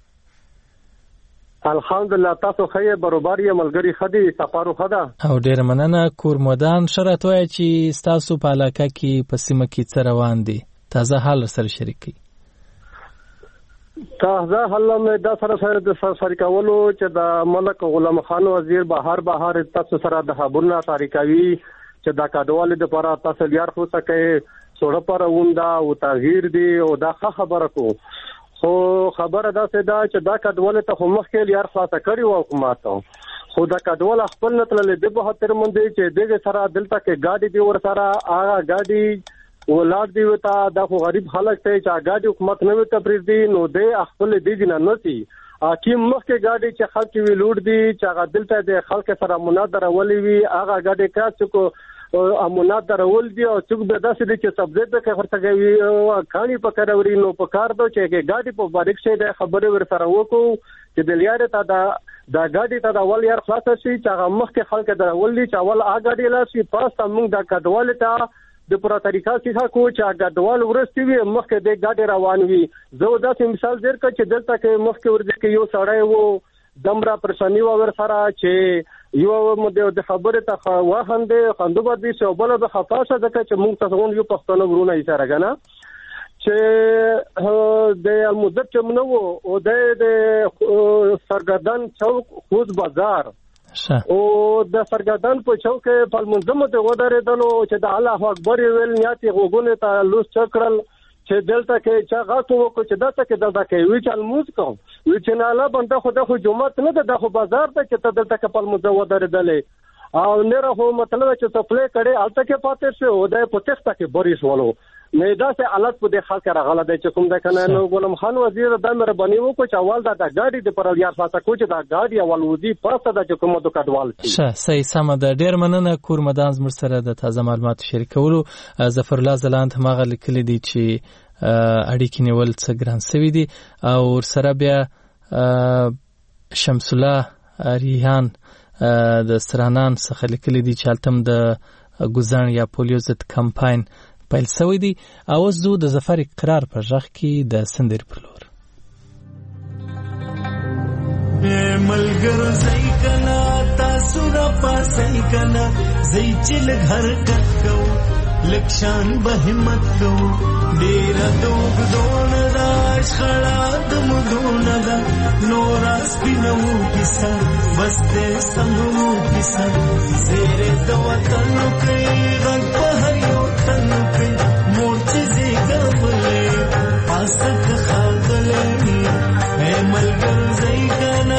الحمدلله تاسو ښه برابر یې ملګری ښه دی سفارو ښه ده او ډېره مننه. کورمودان ښه راته وایه چې ستاسو په علاقه کې په سیمه کې څه روان دي، تازه حال سره شریک کړئ. تازه حال مې دا سره سره د شریکولو چې د ملک غلام خان وزیر بهر بهر تاسو سره د خبرونه شریکوي چې دا کډوالو لپاره تاسو یار خو سکه سوړ پر وندا او تغییر دی او دا خبره کو خو خبره دا څه دا چې دا کډوالو ته خو مخکې یار خلاص کړی و حکومت، خو دا کډوال خپل نتللې د بهتر مونږ چې دغه سره دلته کې ګاډي دی ور سره هغه ګاډي ولاد دی وتا دا خو غریب خلک ته چې ګاډي حکومت نه وته پریږدي نو د خپل دی جن نه سي اکی مخکې ګاډي چې خلک وی لوټ دي چې هغه دلته د خلک سره مناظره ولي وي هغه ګاډي کاڅ کو مناظره ول دي او څوک به داسې دي چې سبزه د خرڅه کوي او کانی پکړوري نو پکار دو چې ګاډي په باریک شه د خبره ور سره وکړو چې د لیاره ته دا دا ګاډي ته دا ول یار خلاص شي چې هغه مخکې خلک د ول دي چې اول هغه ګاډي لا شي پاس موږ دا کډوال ته د پورا طریقه څخه کو چې هغه ډول ورستي وي مخکې د ګاډي روان وي. زه دا مثال ډیر کړ چې دلته کې مخکې ورځ کې یو سړی وو دمرا پرشانی و ور سره چې یو مده د خبره ته واهنده خندوبر دي چې بل د خفاشه ده چې موږ تاسو یو پښتون ورونه یې سره غنا چې د المدت چې منو او د سرګردان چوک خوز بازار او د سرګردان په چوک په منظمه ته ودرېدلو چې د الله اکبر ویل نیاتي غوګونه ته لوس چکرل چې دلته کې چا غاټو وکړي چې دلته کې دلته کې وی چې الموز کوم وی چې نه لا بنده خو د خو جمعه نه د خو بازار ته چې ته دلته کې په منظمه ودرېدلې او نه راهو مطلب چې تفلې کړي الته کې پاتې شو او د پوتښت کې بریس ولو نه دا سه حالت په د خلک راغله د چې کوم د کنه نو غلام خان وزیر د مهرباني وکړي چې اول دا د ګاډي د پر یار ساته کو چې دا ګاډي اول ودی پاسه د چې کوم د کډوال شه صحیح سم ده. ډیر مننه کورمدان زموږ سره د تازه معلومات شریکولو. ظفر الله زلاند هماغه لیکلي دي چې اړیکې نیول څه ګران سوي دي او ورسره بیا شمس الله ریحان د سرانان څخه لیکلي دي چې هلته د ګوزن یا پولیو ضد کمپاین پیل شوی دی. او اوس زه د ظفر اقرار په غږ کې د سندرې پر لور. ملګرو زئی کنا تاسو را پاسای کنا زئی چل گھر کټ کو لکشان به همت کو ډیر دوغ دون راش خړا دم دون دا نوراس پینو کیسا بسته سمو کیسا زیر د وطن کوي رنگ په هیو تن کوي مورچ زیګا بلې پاسک خاغلې اے ملګرو زئی کنا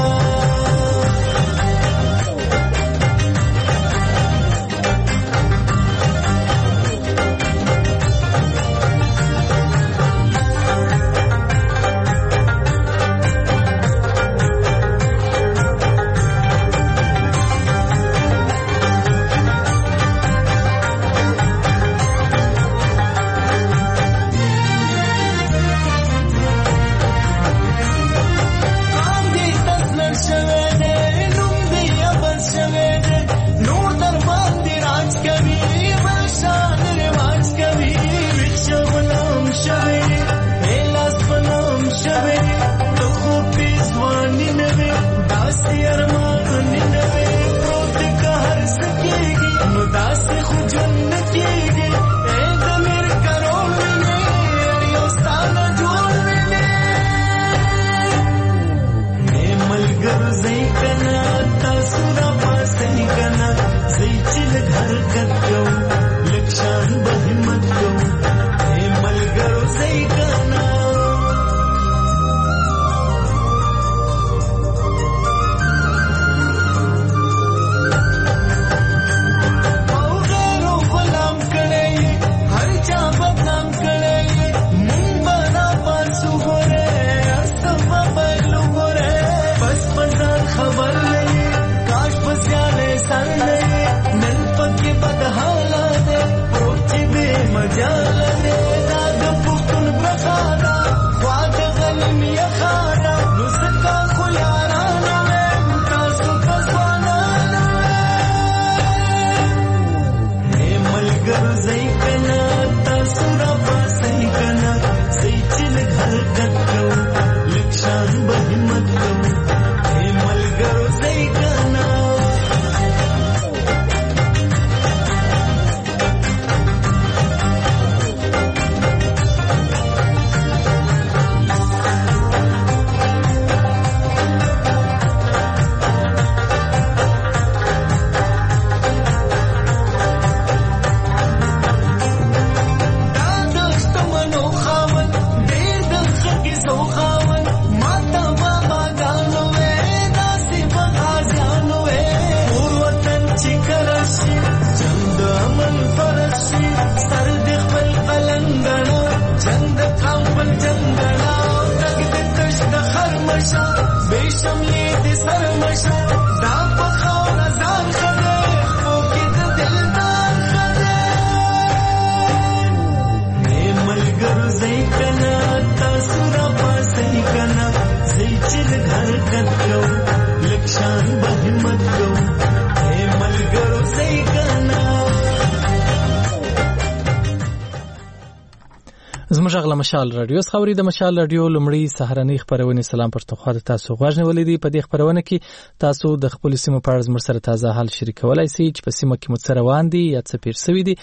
زموږ غلا مشال رادیو خبري د مشال رادیو لمړی سهارنۍ خبرونه سلام پرتخوا د تاسو غواړنه ولیدي. په دې خبرونه کې تاسو د خپل سیمو په اړه زموږ سره تازه حال شریکولای شئ چې په سیمه کې مو سره روان دي یا څه پیر شوی دي.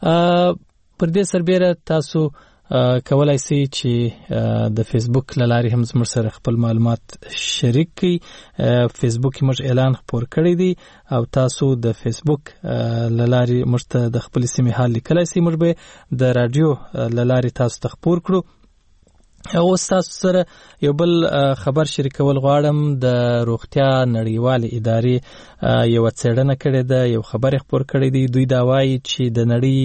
پر دې سربېره تاسو کولای شئ چې د فیسبوک لارې هم زموږ سره خپل معلومات شریک کړئ. فیسبوک کې موږ اعلان خپور کړی دی او تاسو د فیسبوک لارې موږ ته د خپل سیمې حال لیکلای شئ. موږ به د رادیو لارې تاسو ته خپور کړو. او تاسو سره یو بل خبر شریکول غواړم. د روغتیا نړیوالې ادارې یو څېړنه کړې ده، یو خبر خپور کړی دی. دوی دا وایي چې د نړۍ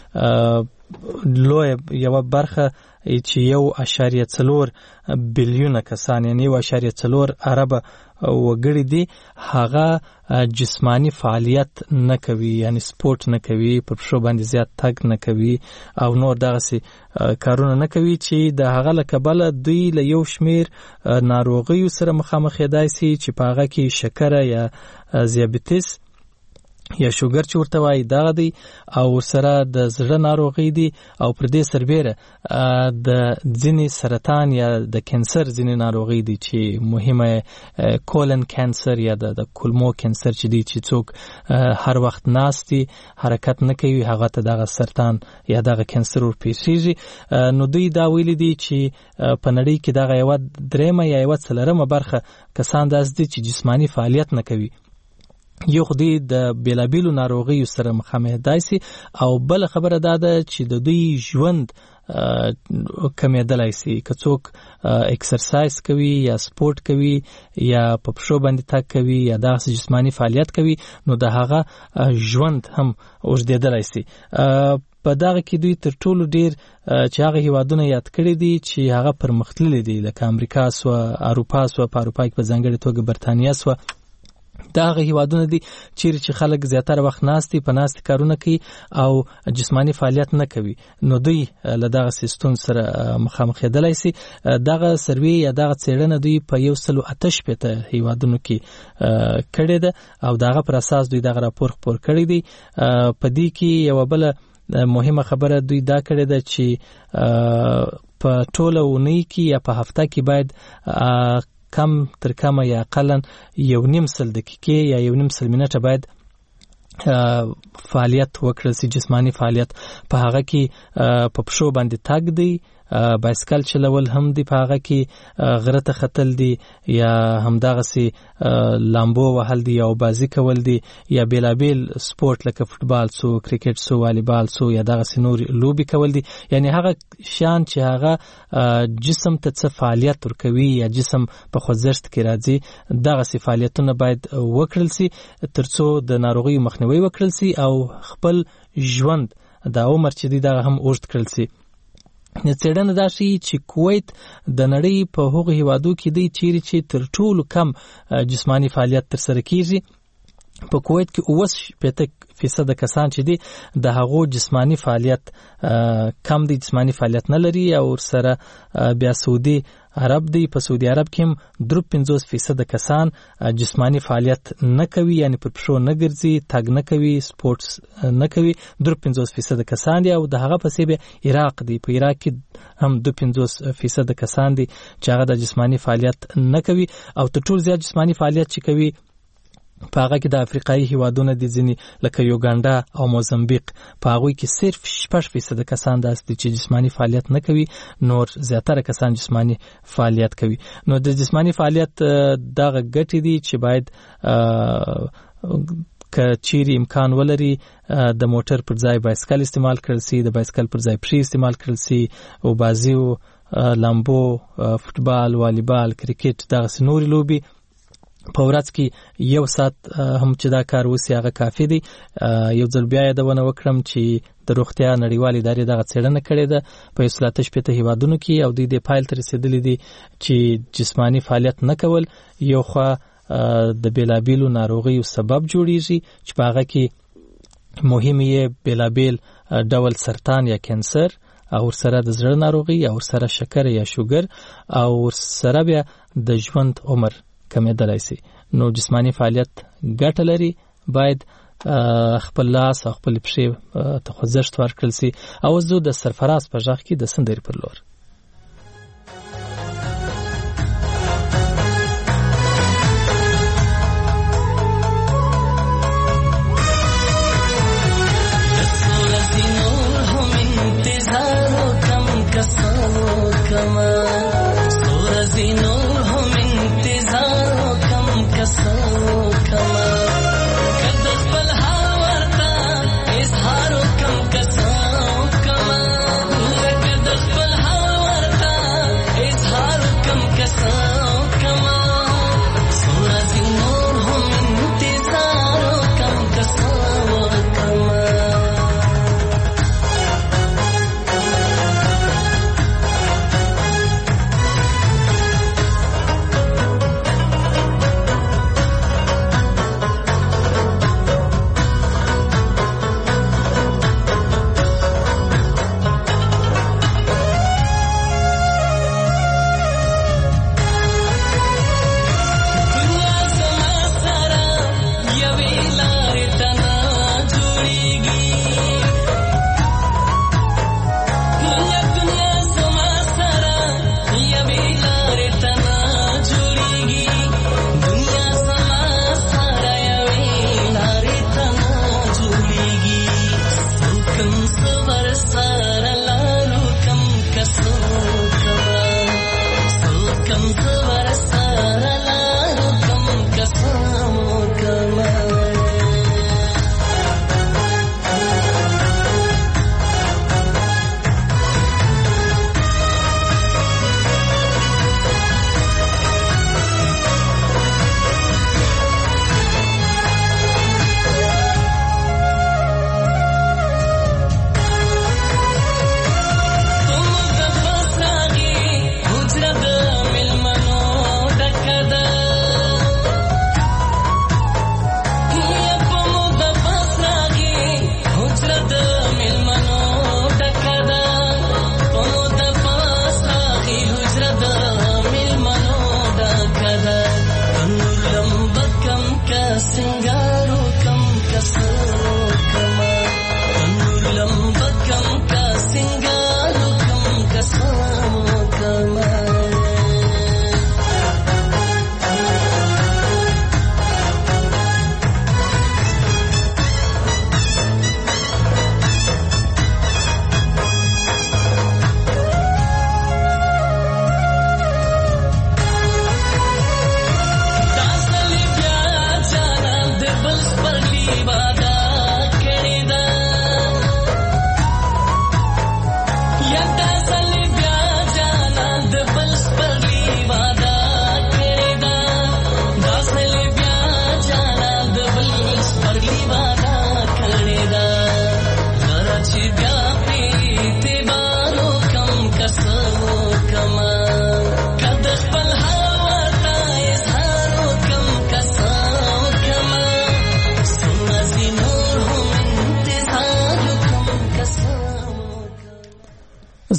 لوی یو برخه چې یو اشاریه څلور بلیونه کسان یعنی یو اشاریه څلور عربه وګړي دي هغه جسمانی فعالیت نه کوي، یعنی سپورت نه کوي، پر شو باندې زیات تګ نه کوي او نور دغه سي کارونه نه کوي چې د هغه لکبل دوی له یو شمیر ناروغیو سره مخامخ یدای سي چې په هغه کې شکر یا دیابیتس یا شوګر چې ورته وایي دغه دی او سره د زړه ناروغي دي او پر دې سربیره د ځینې سرطان یا د کینسر ځینې ناروغي دي چې مهمه کولن کینسر یا د کولمو کینسر چې دی چې څوک هر وخت ناست دي حرکت نه کوي هغه ته دغه سرطان یا دغه کینسر ورپېښیږي. نو دوی دا ویلي دي چې په نړۍ کې دغه یوه درېیمه یا یوه څلورمه برخه کسان داسې دي چې جسماني فعالیت نه کوي. یو خو دوی د بیلابیلو ناروغیو سره مخامخ دی سي او بل خبره دا ده چې د دوی ژوند کمیدلای سي که څوک اکسرسایز کوي یا سپورت کوي یا په پښو باندې تګ کوي یا داسې جسماني فعالیت کوي نو د هغه ژوند هم اوږدېدلی سي. په دغه کې دوی تر ټولو ډیر چې هغه هیوادونه یاد کړي دي چې هغه پرمختللي دي لکه امریکا سوه اروپا سوه په اروپا کې په ځانګړې توګه برتانیا سوه دا هغه هیوادونه دي چیرې چې خلک زیاتره وخت ناست دي په ناستې کارونه کوي او جسماني فعالیت نه کوي نو دوی له دغه ستونزو سره مخامخېدلی سي. دغه سروې یا دغه څېړنه دوی په یو سلو اته شپېته هیوادونو کې کړې ده او د هغه پر اساس دوی دغه راپور خپور کړی دی. په دې کې یوه بله مهمه خبره دوی دا کړې ده چې په ټوله اونۍ کې یا په هفته کې باید کم تر کمه یا اقلا یو نیم سل دقیقې یا یو نیم سل منټه باید فعالیت وکړل سي جسماني فعالیت. په هغه کې په پښو باندې تګ دی بایسکل چلول هم دی په هغه کې غره ته ختل دی یا همدغسې لامبو وهل دی یا بازي کول دی یا بیلابیل سپورت لکه فوټبال سو کرکټ سو والیبال سو یا دغسې نور لوبې کول دي یعنی هغه شیان چې هغه جسم ته څه فعالیت ورکوي یا جسم په خوځښت کې راځي دغسې فعالیتونه باید وکړل سي تر څو د ناروغیو مخنیوي وکړل سي او خپل ژوند د عمر چې دی دغه هم اوږد کړل سي. څېړنه دا ښیي چې کویت د نړۍ په هغو هیوادو کې دی چیرې چې تر ټولو کم جسماني فعالیت ترسره کیږي. په کویت کې اوه شپېته فیصده کسان چې دي د هغو جسماني فعالیت کم دی جسماني فعالیت نه لري او ورسره بیا سعودي عرب دی په سعودي عرب کې هم درې پنځوس فیصده کسان جسماني فعالیت نه کوي یعنی پر پښو نه ګرځي تګ نه کوي سپورتس نه کوي درې پنځوس فیصده کسان دي او د هغه پسې بیا عراق دی په عراق کې هم دوه پنځوس فیصده کسان دي چې هغه د جسماني فعالیت نه کوي او تر ټولو زیات جسماني فعالیت چې کوي په هغه کې د افریقایي هیوادونه دي ځینې لکه یوګانډا او موزمبیق په هغوی کې صرف شپږ فیصده کسان داسې دي چې جسماني فعالیت نه کوي نور زیاتره کسان جسماني فعالیت کوي. نو د جسماني فعالیت دغه ګټې دي چې باید که چیرې امکان ولري د موټر پر ځای بایسکل استعمال کړل سي د بایسکل پر ځای پښې استعمال کړل سي او بازي او لامبو فوټبال والیبال کرکټ دغسې نورې لوبې په ورځ کې یو ساعت هم چې دا کار وسی هغه کافي دی. یو ځل بیا یادونه وکړم چې د روغتیا نړیوالې ادارې دغه څېړنه کړې ده په یو سل اته شپېته هیوادونو کې او دوی دې پایل ته رسېدلي دي چې جسماني فعالیت نه کول یو خوا د بیلابیلو ناروغیو سبب جوړیږي چې په هغه کې مهم یې بیلابیل ډول سرطان یا کینسر او ورسره د زړه ناروغي او ورسره شکر یا شوګر او ورسره بیا د ژوند عمر کمیدلی سي. نو جسماني فعالیت ګټه لري باید خپل لاس او خپل پښې ته خوځښت ورکړل سي. او زه د سرفراز په غږ کې د سندرې پر لور How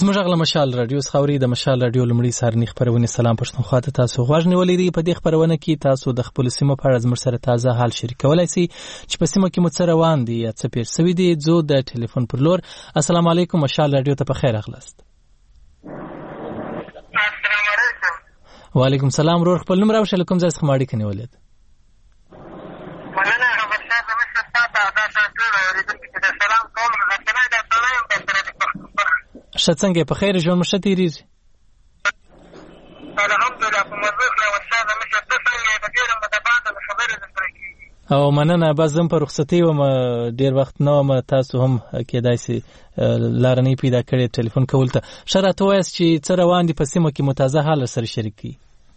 زموږ غل مشال رادیو خاوري د مشال رادیو لمړی سارنی خبرونه سلام پښتونخوا ته تاسو غوښ نیولې دي. په دې خبرونه کې تاسو د خپل سیمه په اړه زموږ سره تازه حال شریکولای شئ چې په سیمه کې مو څه روان دي یا څه پیر سوي دي. زه د ټلیفون پر لور. السلام علیکم مشال رادیو ته په خیر اغلاست. السلام علیکم. وعلیکم السلام. ورور خپل نوم راوښله کوم ځای څخه ماړی کني ولید؟ مننه خبر صاحب مشه تاسو دا تاسو ورته چې سلام کوم راځنه دا سلام په سره شڅنګ په خیر ژوند مشه تیریږي. الحمدلله په مزه او استاد مشه تاسو یې د ډیرم د بعد خبرې درته کیږي. او مننه بس زم په رخصتي و ما ډیر وخت نو ما تاسو هم کېدای شي لارنی پیدا کړی ټلیفون کول ته. شرط وایس چې څه روان دي په سیمه کې متازه حال سره شریک کی.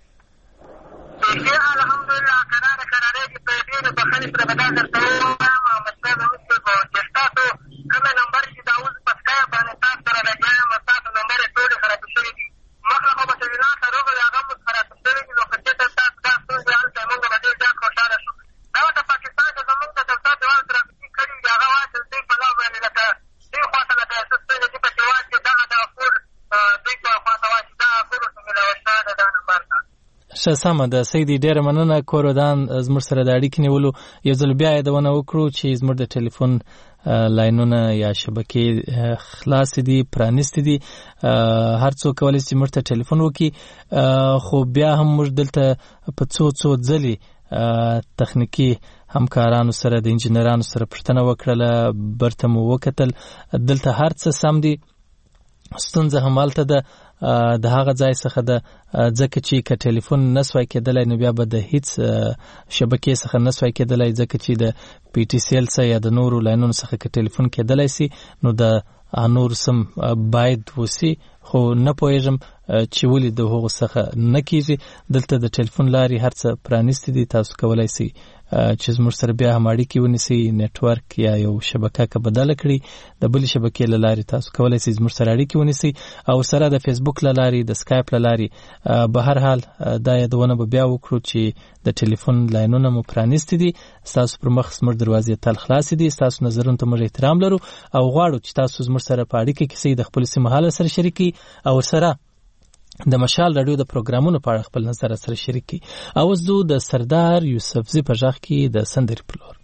الحمدلله قرار قرار دې په دې په خالص سره بدل درته ما مستند مشه کو چې تاسو کوم نمبر چې داوود پسکا باندې تاسو سره لګیا ما تاسو نمبر ټول خراب شوی دي. مخه په بسینا سره هغه هغه خراب شوی دي. نو کته تاسو تاسو ځان ته موږ باندې ځا خوشاله شو. دا د پاکستان د زمونږ د تاسو ځوان تر کړي هغه واسه دې په لور باندې لکه دې خواته لکه تاسو څه دې په سیوا کې دا د افور دې په خواته واسه دا افور څنګه دا وشته دا نمبر تا شسمه د سیدی ډیر مننه. کوردان زموږ سره د اړیکې نیولو یو ځل بیا د ونه وکړو چې زموږ د ټلیفون لاینونه یا شبکې خلاص دي پرانیست دي. هر څوک کولی شي موږ ته ټلیفون وکړي. خو بیا هم موږ دلته په څو څو ځلې تخنیکی همکارانو سره د انجینرانو سره پوښتنه وکړله، برته مو وکتل دلته هر څه سم دي. ستونزه همالته ده د هغه ځای څخه ده ځکه چې که ټلیفون نسوای کېدلی نو بیا به د هیڅ شبکې څخه نسوای کېدلی، ځکه چې د پی ټي سی ایل څخه یا د نورو لاینونو څخه که ټلیفون کېدلی سي نو د نور سم باید وسی. خو نه پوهېږم چې ولې د هغو څخه نه کېږي. دلته د ټلیفون لارې هر څه پرانیستې دي. تاسو کولی سئ چې زموږ سره بیا هم اړیکې ونیسئ، نیټورک یا یو شبکه که بدله کړي د بلې شبکې له لارې تاسو کولی سئ زموږ سره اړیکې ونیسئ، او سره د فیسبوک له لارې د سکایپ له لارې. به هر حال دا یادونه به بیا وکړو چې د ټلیفون لاینونه مو پرانیستې دي. ستاسو پر مخ زموږ دروازې تل خلاصې دي. ستاسو نظرونو ته موږ احترام لرو او غواړو چې تاسو زموږ سره په اړیکه کې سئ، د خپلو سیمو حال سره شریک کړئ او سره د مشال رادیو د پروګرامونو په اړه خپل نظر سره شریک کړي. او زه د سردار یوسفزي په ژغ کې د سندرې په لور.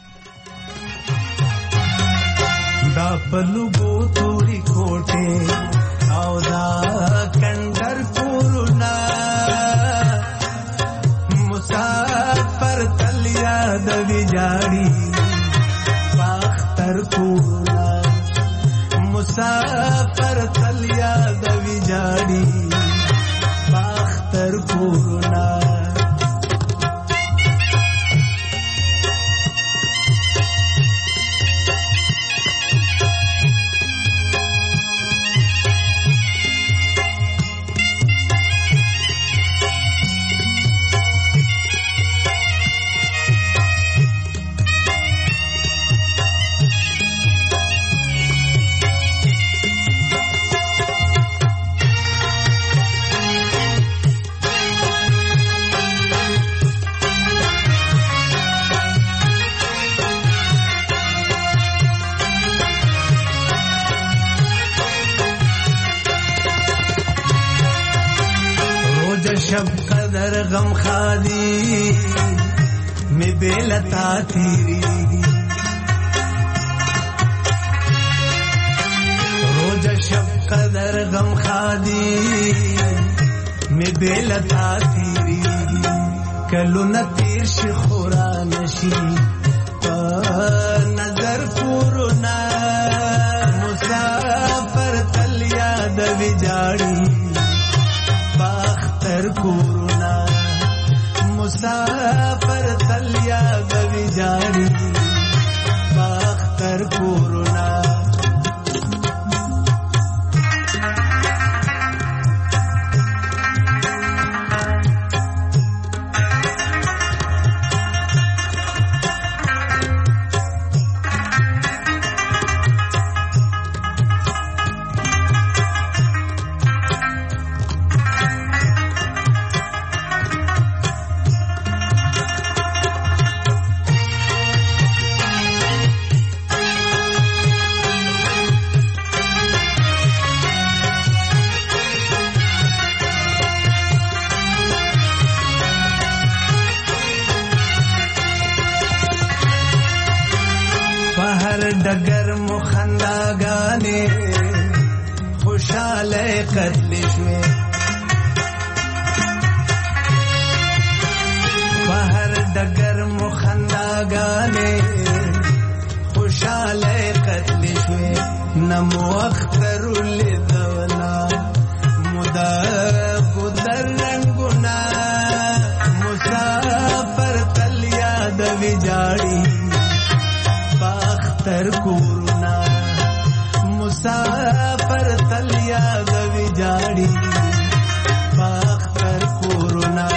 دا پلوګو توري کوټه او دا کندر کورنا مسافر تلیا د ویجاړي باختر کورنا مسافر تلیا د ویجاړي باختر کورنا. शब कदर गम खादी में बेलता तेरी रोज शब कदर गम खादी में बेलता तेरी कलु न तीर शिखोरा नशी नजर पुरना मुसाफर तलिया दबी जाड़ी बाख्तर कोरोना मुसाफर तलिया दबी जाड़ी बाख्तर कोरोना. डगर मुखंदागाने खुशाले कदलिश में बाहर डगर मुखंदागाने खुशाले कदलिश में नमो अख्तरुल दवना मुदा गुदर रंगुना मुसाफर तलिया दविजाड़ी बाख्तर कुरुना मुसाफर तलिया दविजाड़ी बाख्तर कुरुना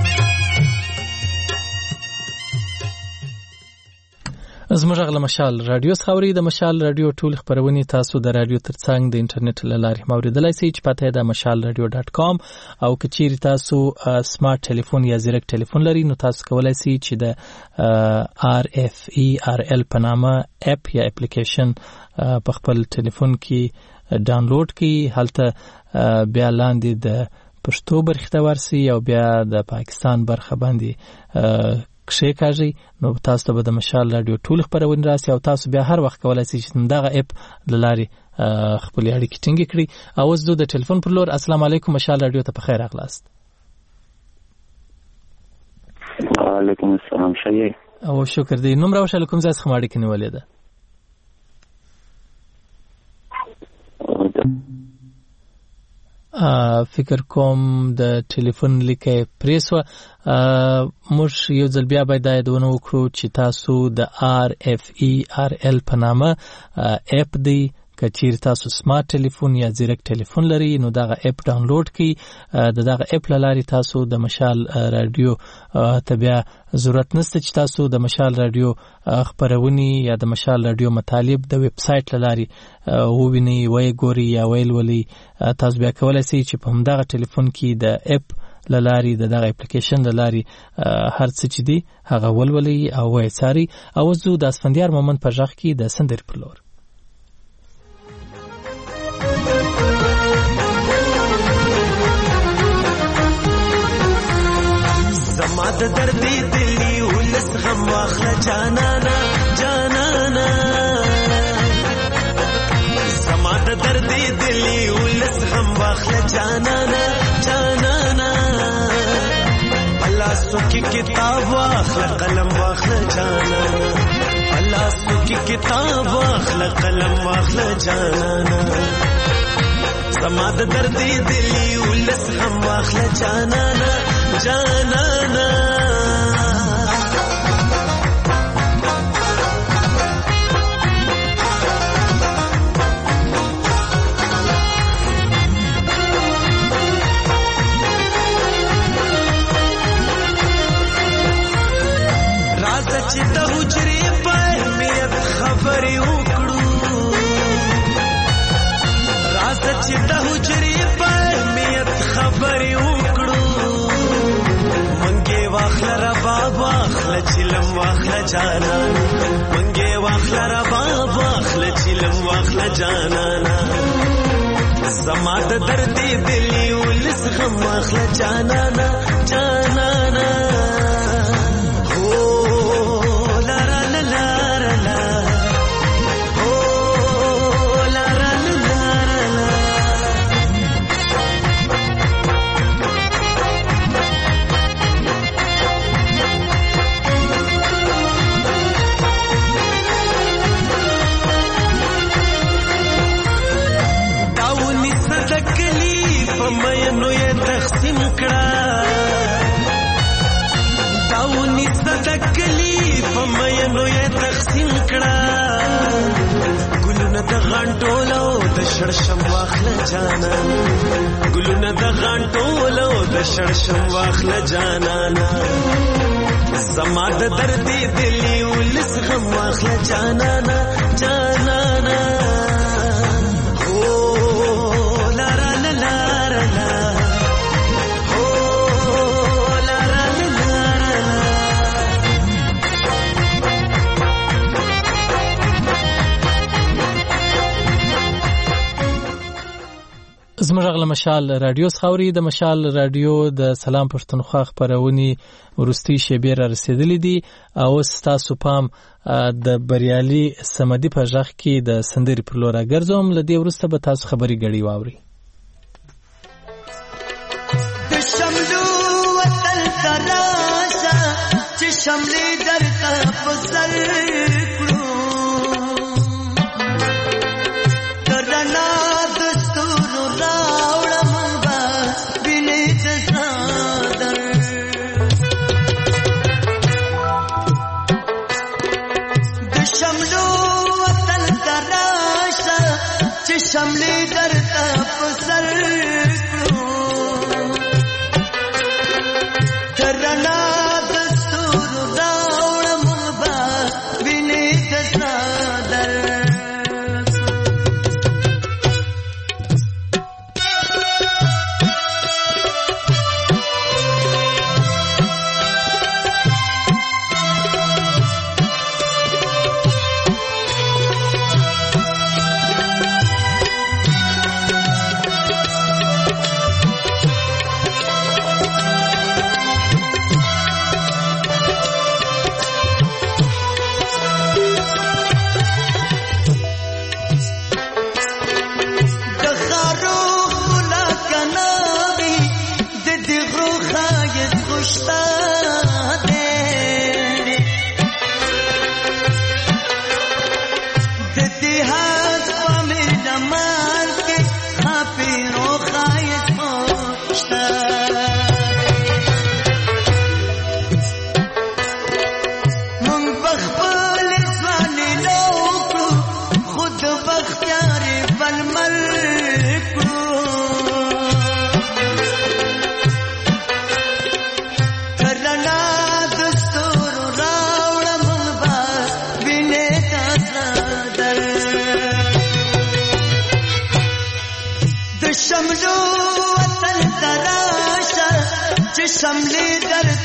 زموږ غل مشال رادیو خوري د مشال رادیو ټول خبرونه تاسو د رادیو ترڅنګ د انټرنیټ لارې موریدلای شئ چې پته د مشال رادیو ډاټ کام او کچیر تاسو سمارټ ټلیفون یا زیرک ټلیفون لري نو تاسو کولای شئ چې د آر اف ای آر ال په نامه اپ یا اپلیکیشن په خپل ټلیفون کې ډاونلوډ کړئ. هلته بیا لاندې د پښتو برخه ته ورسئ او بیا د پاکستان برخه باندې کښې کاږي نو تاسو ته به د مشال رادیو ټول خبرونه راسي او تاسو بیا هر وخت کولای شئ چې دغه اپ لاري خپل اړیکې ټینګ کړئ. او اوس د ټلیفون پر لور السلام علیکم مشال رادیو ته په خیر راغلاست. وعلیکم السلام شایي او شکر دی. نوم راوښه کوم ځای څخه اړیکه نیولې ده؟ فکر کوم د ټلیفون لیکه پریسو موږ یو ځل بیا باید دا یادونه وکړو چې تاسو د آر اف ای آر ال په نامه اپ دی که چیر تاسو سمارټ ټلیفون یا زیرک ټلیفون لري نو دغه اپ ډاونلوډ کړئ. د دغه اپ لاري تاسو د مشال رادیو ته بیا ضرورت نشته چې تاسو د مشال رادیو خبرونه یا د مشال رادیو مطالب د ویب سټ لاري وویني وای ګوري یا ویل ولي. تاسو بیا کولای شئ چې په همدغه ټلیفون کې د اپ لاري د دغه اپلیکیشن لاري هر څه چې دی هغه ولولي او وای ساري. او زه د اسفندیار مومن په ځخ کې د سندر پر لور زما د دردې دلی ولس غم واخله جانانا جانانا زما د دردې دلی ولس غم واخله جانانا جانانا الله سکی کتاب واخله قلم واخله جانانا الله سکی کتاب واخله قلم واخله جانانا زما د دردې دلی ولس غم واخله جانانا جانانا راځه چې د حجرې په اهمیت خبرې وکړو راځه چې د حجرې په اهمیت خبرې وکړو منګي واخله رباب واخله چلم واخله جانانا منګي واخله رباب واخله چلم واخله جانانا زما د دردې دلی ولس غم واخله جانانا جانانا هو لا لا لا لا لا مینو یې تقسیم کړه داونی صدقلی په مینو یې تقسیم کړه ګلونه د غانټولو د شړشم واخله جانانا ګلونه د غانټولو د شړشم واخله جانانا زما د دردې دلی ولس غم واخله جانانا جانانا زموږ زموږ غږ له مشال رادیو څخه اوري. د مشال رادیو د سلام پښتونخوا خپرونې وروستۍ شېبې را رسېدلې دي او اوس ستاسو پام د بریالي صمدي په غږ کې د سندرې پر لور راګرځوم. له دې وروسته به تاسو خبرې ګډې واورئ. د شملو وطن ته راشه چې شملې درته په سر کړو، د رڼا د ستورو راوړم به وینې د څادر. د شملو وطن ته راشه چې شملې درته په سر کړو، د رڼا د ستورو راوړم به وینې د څادر. شملې در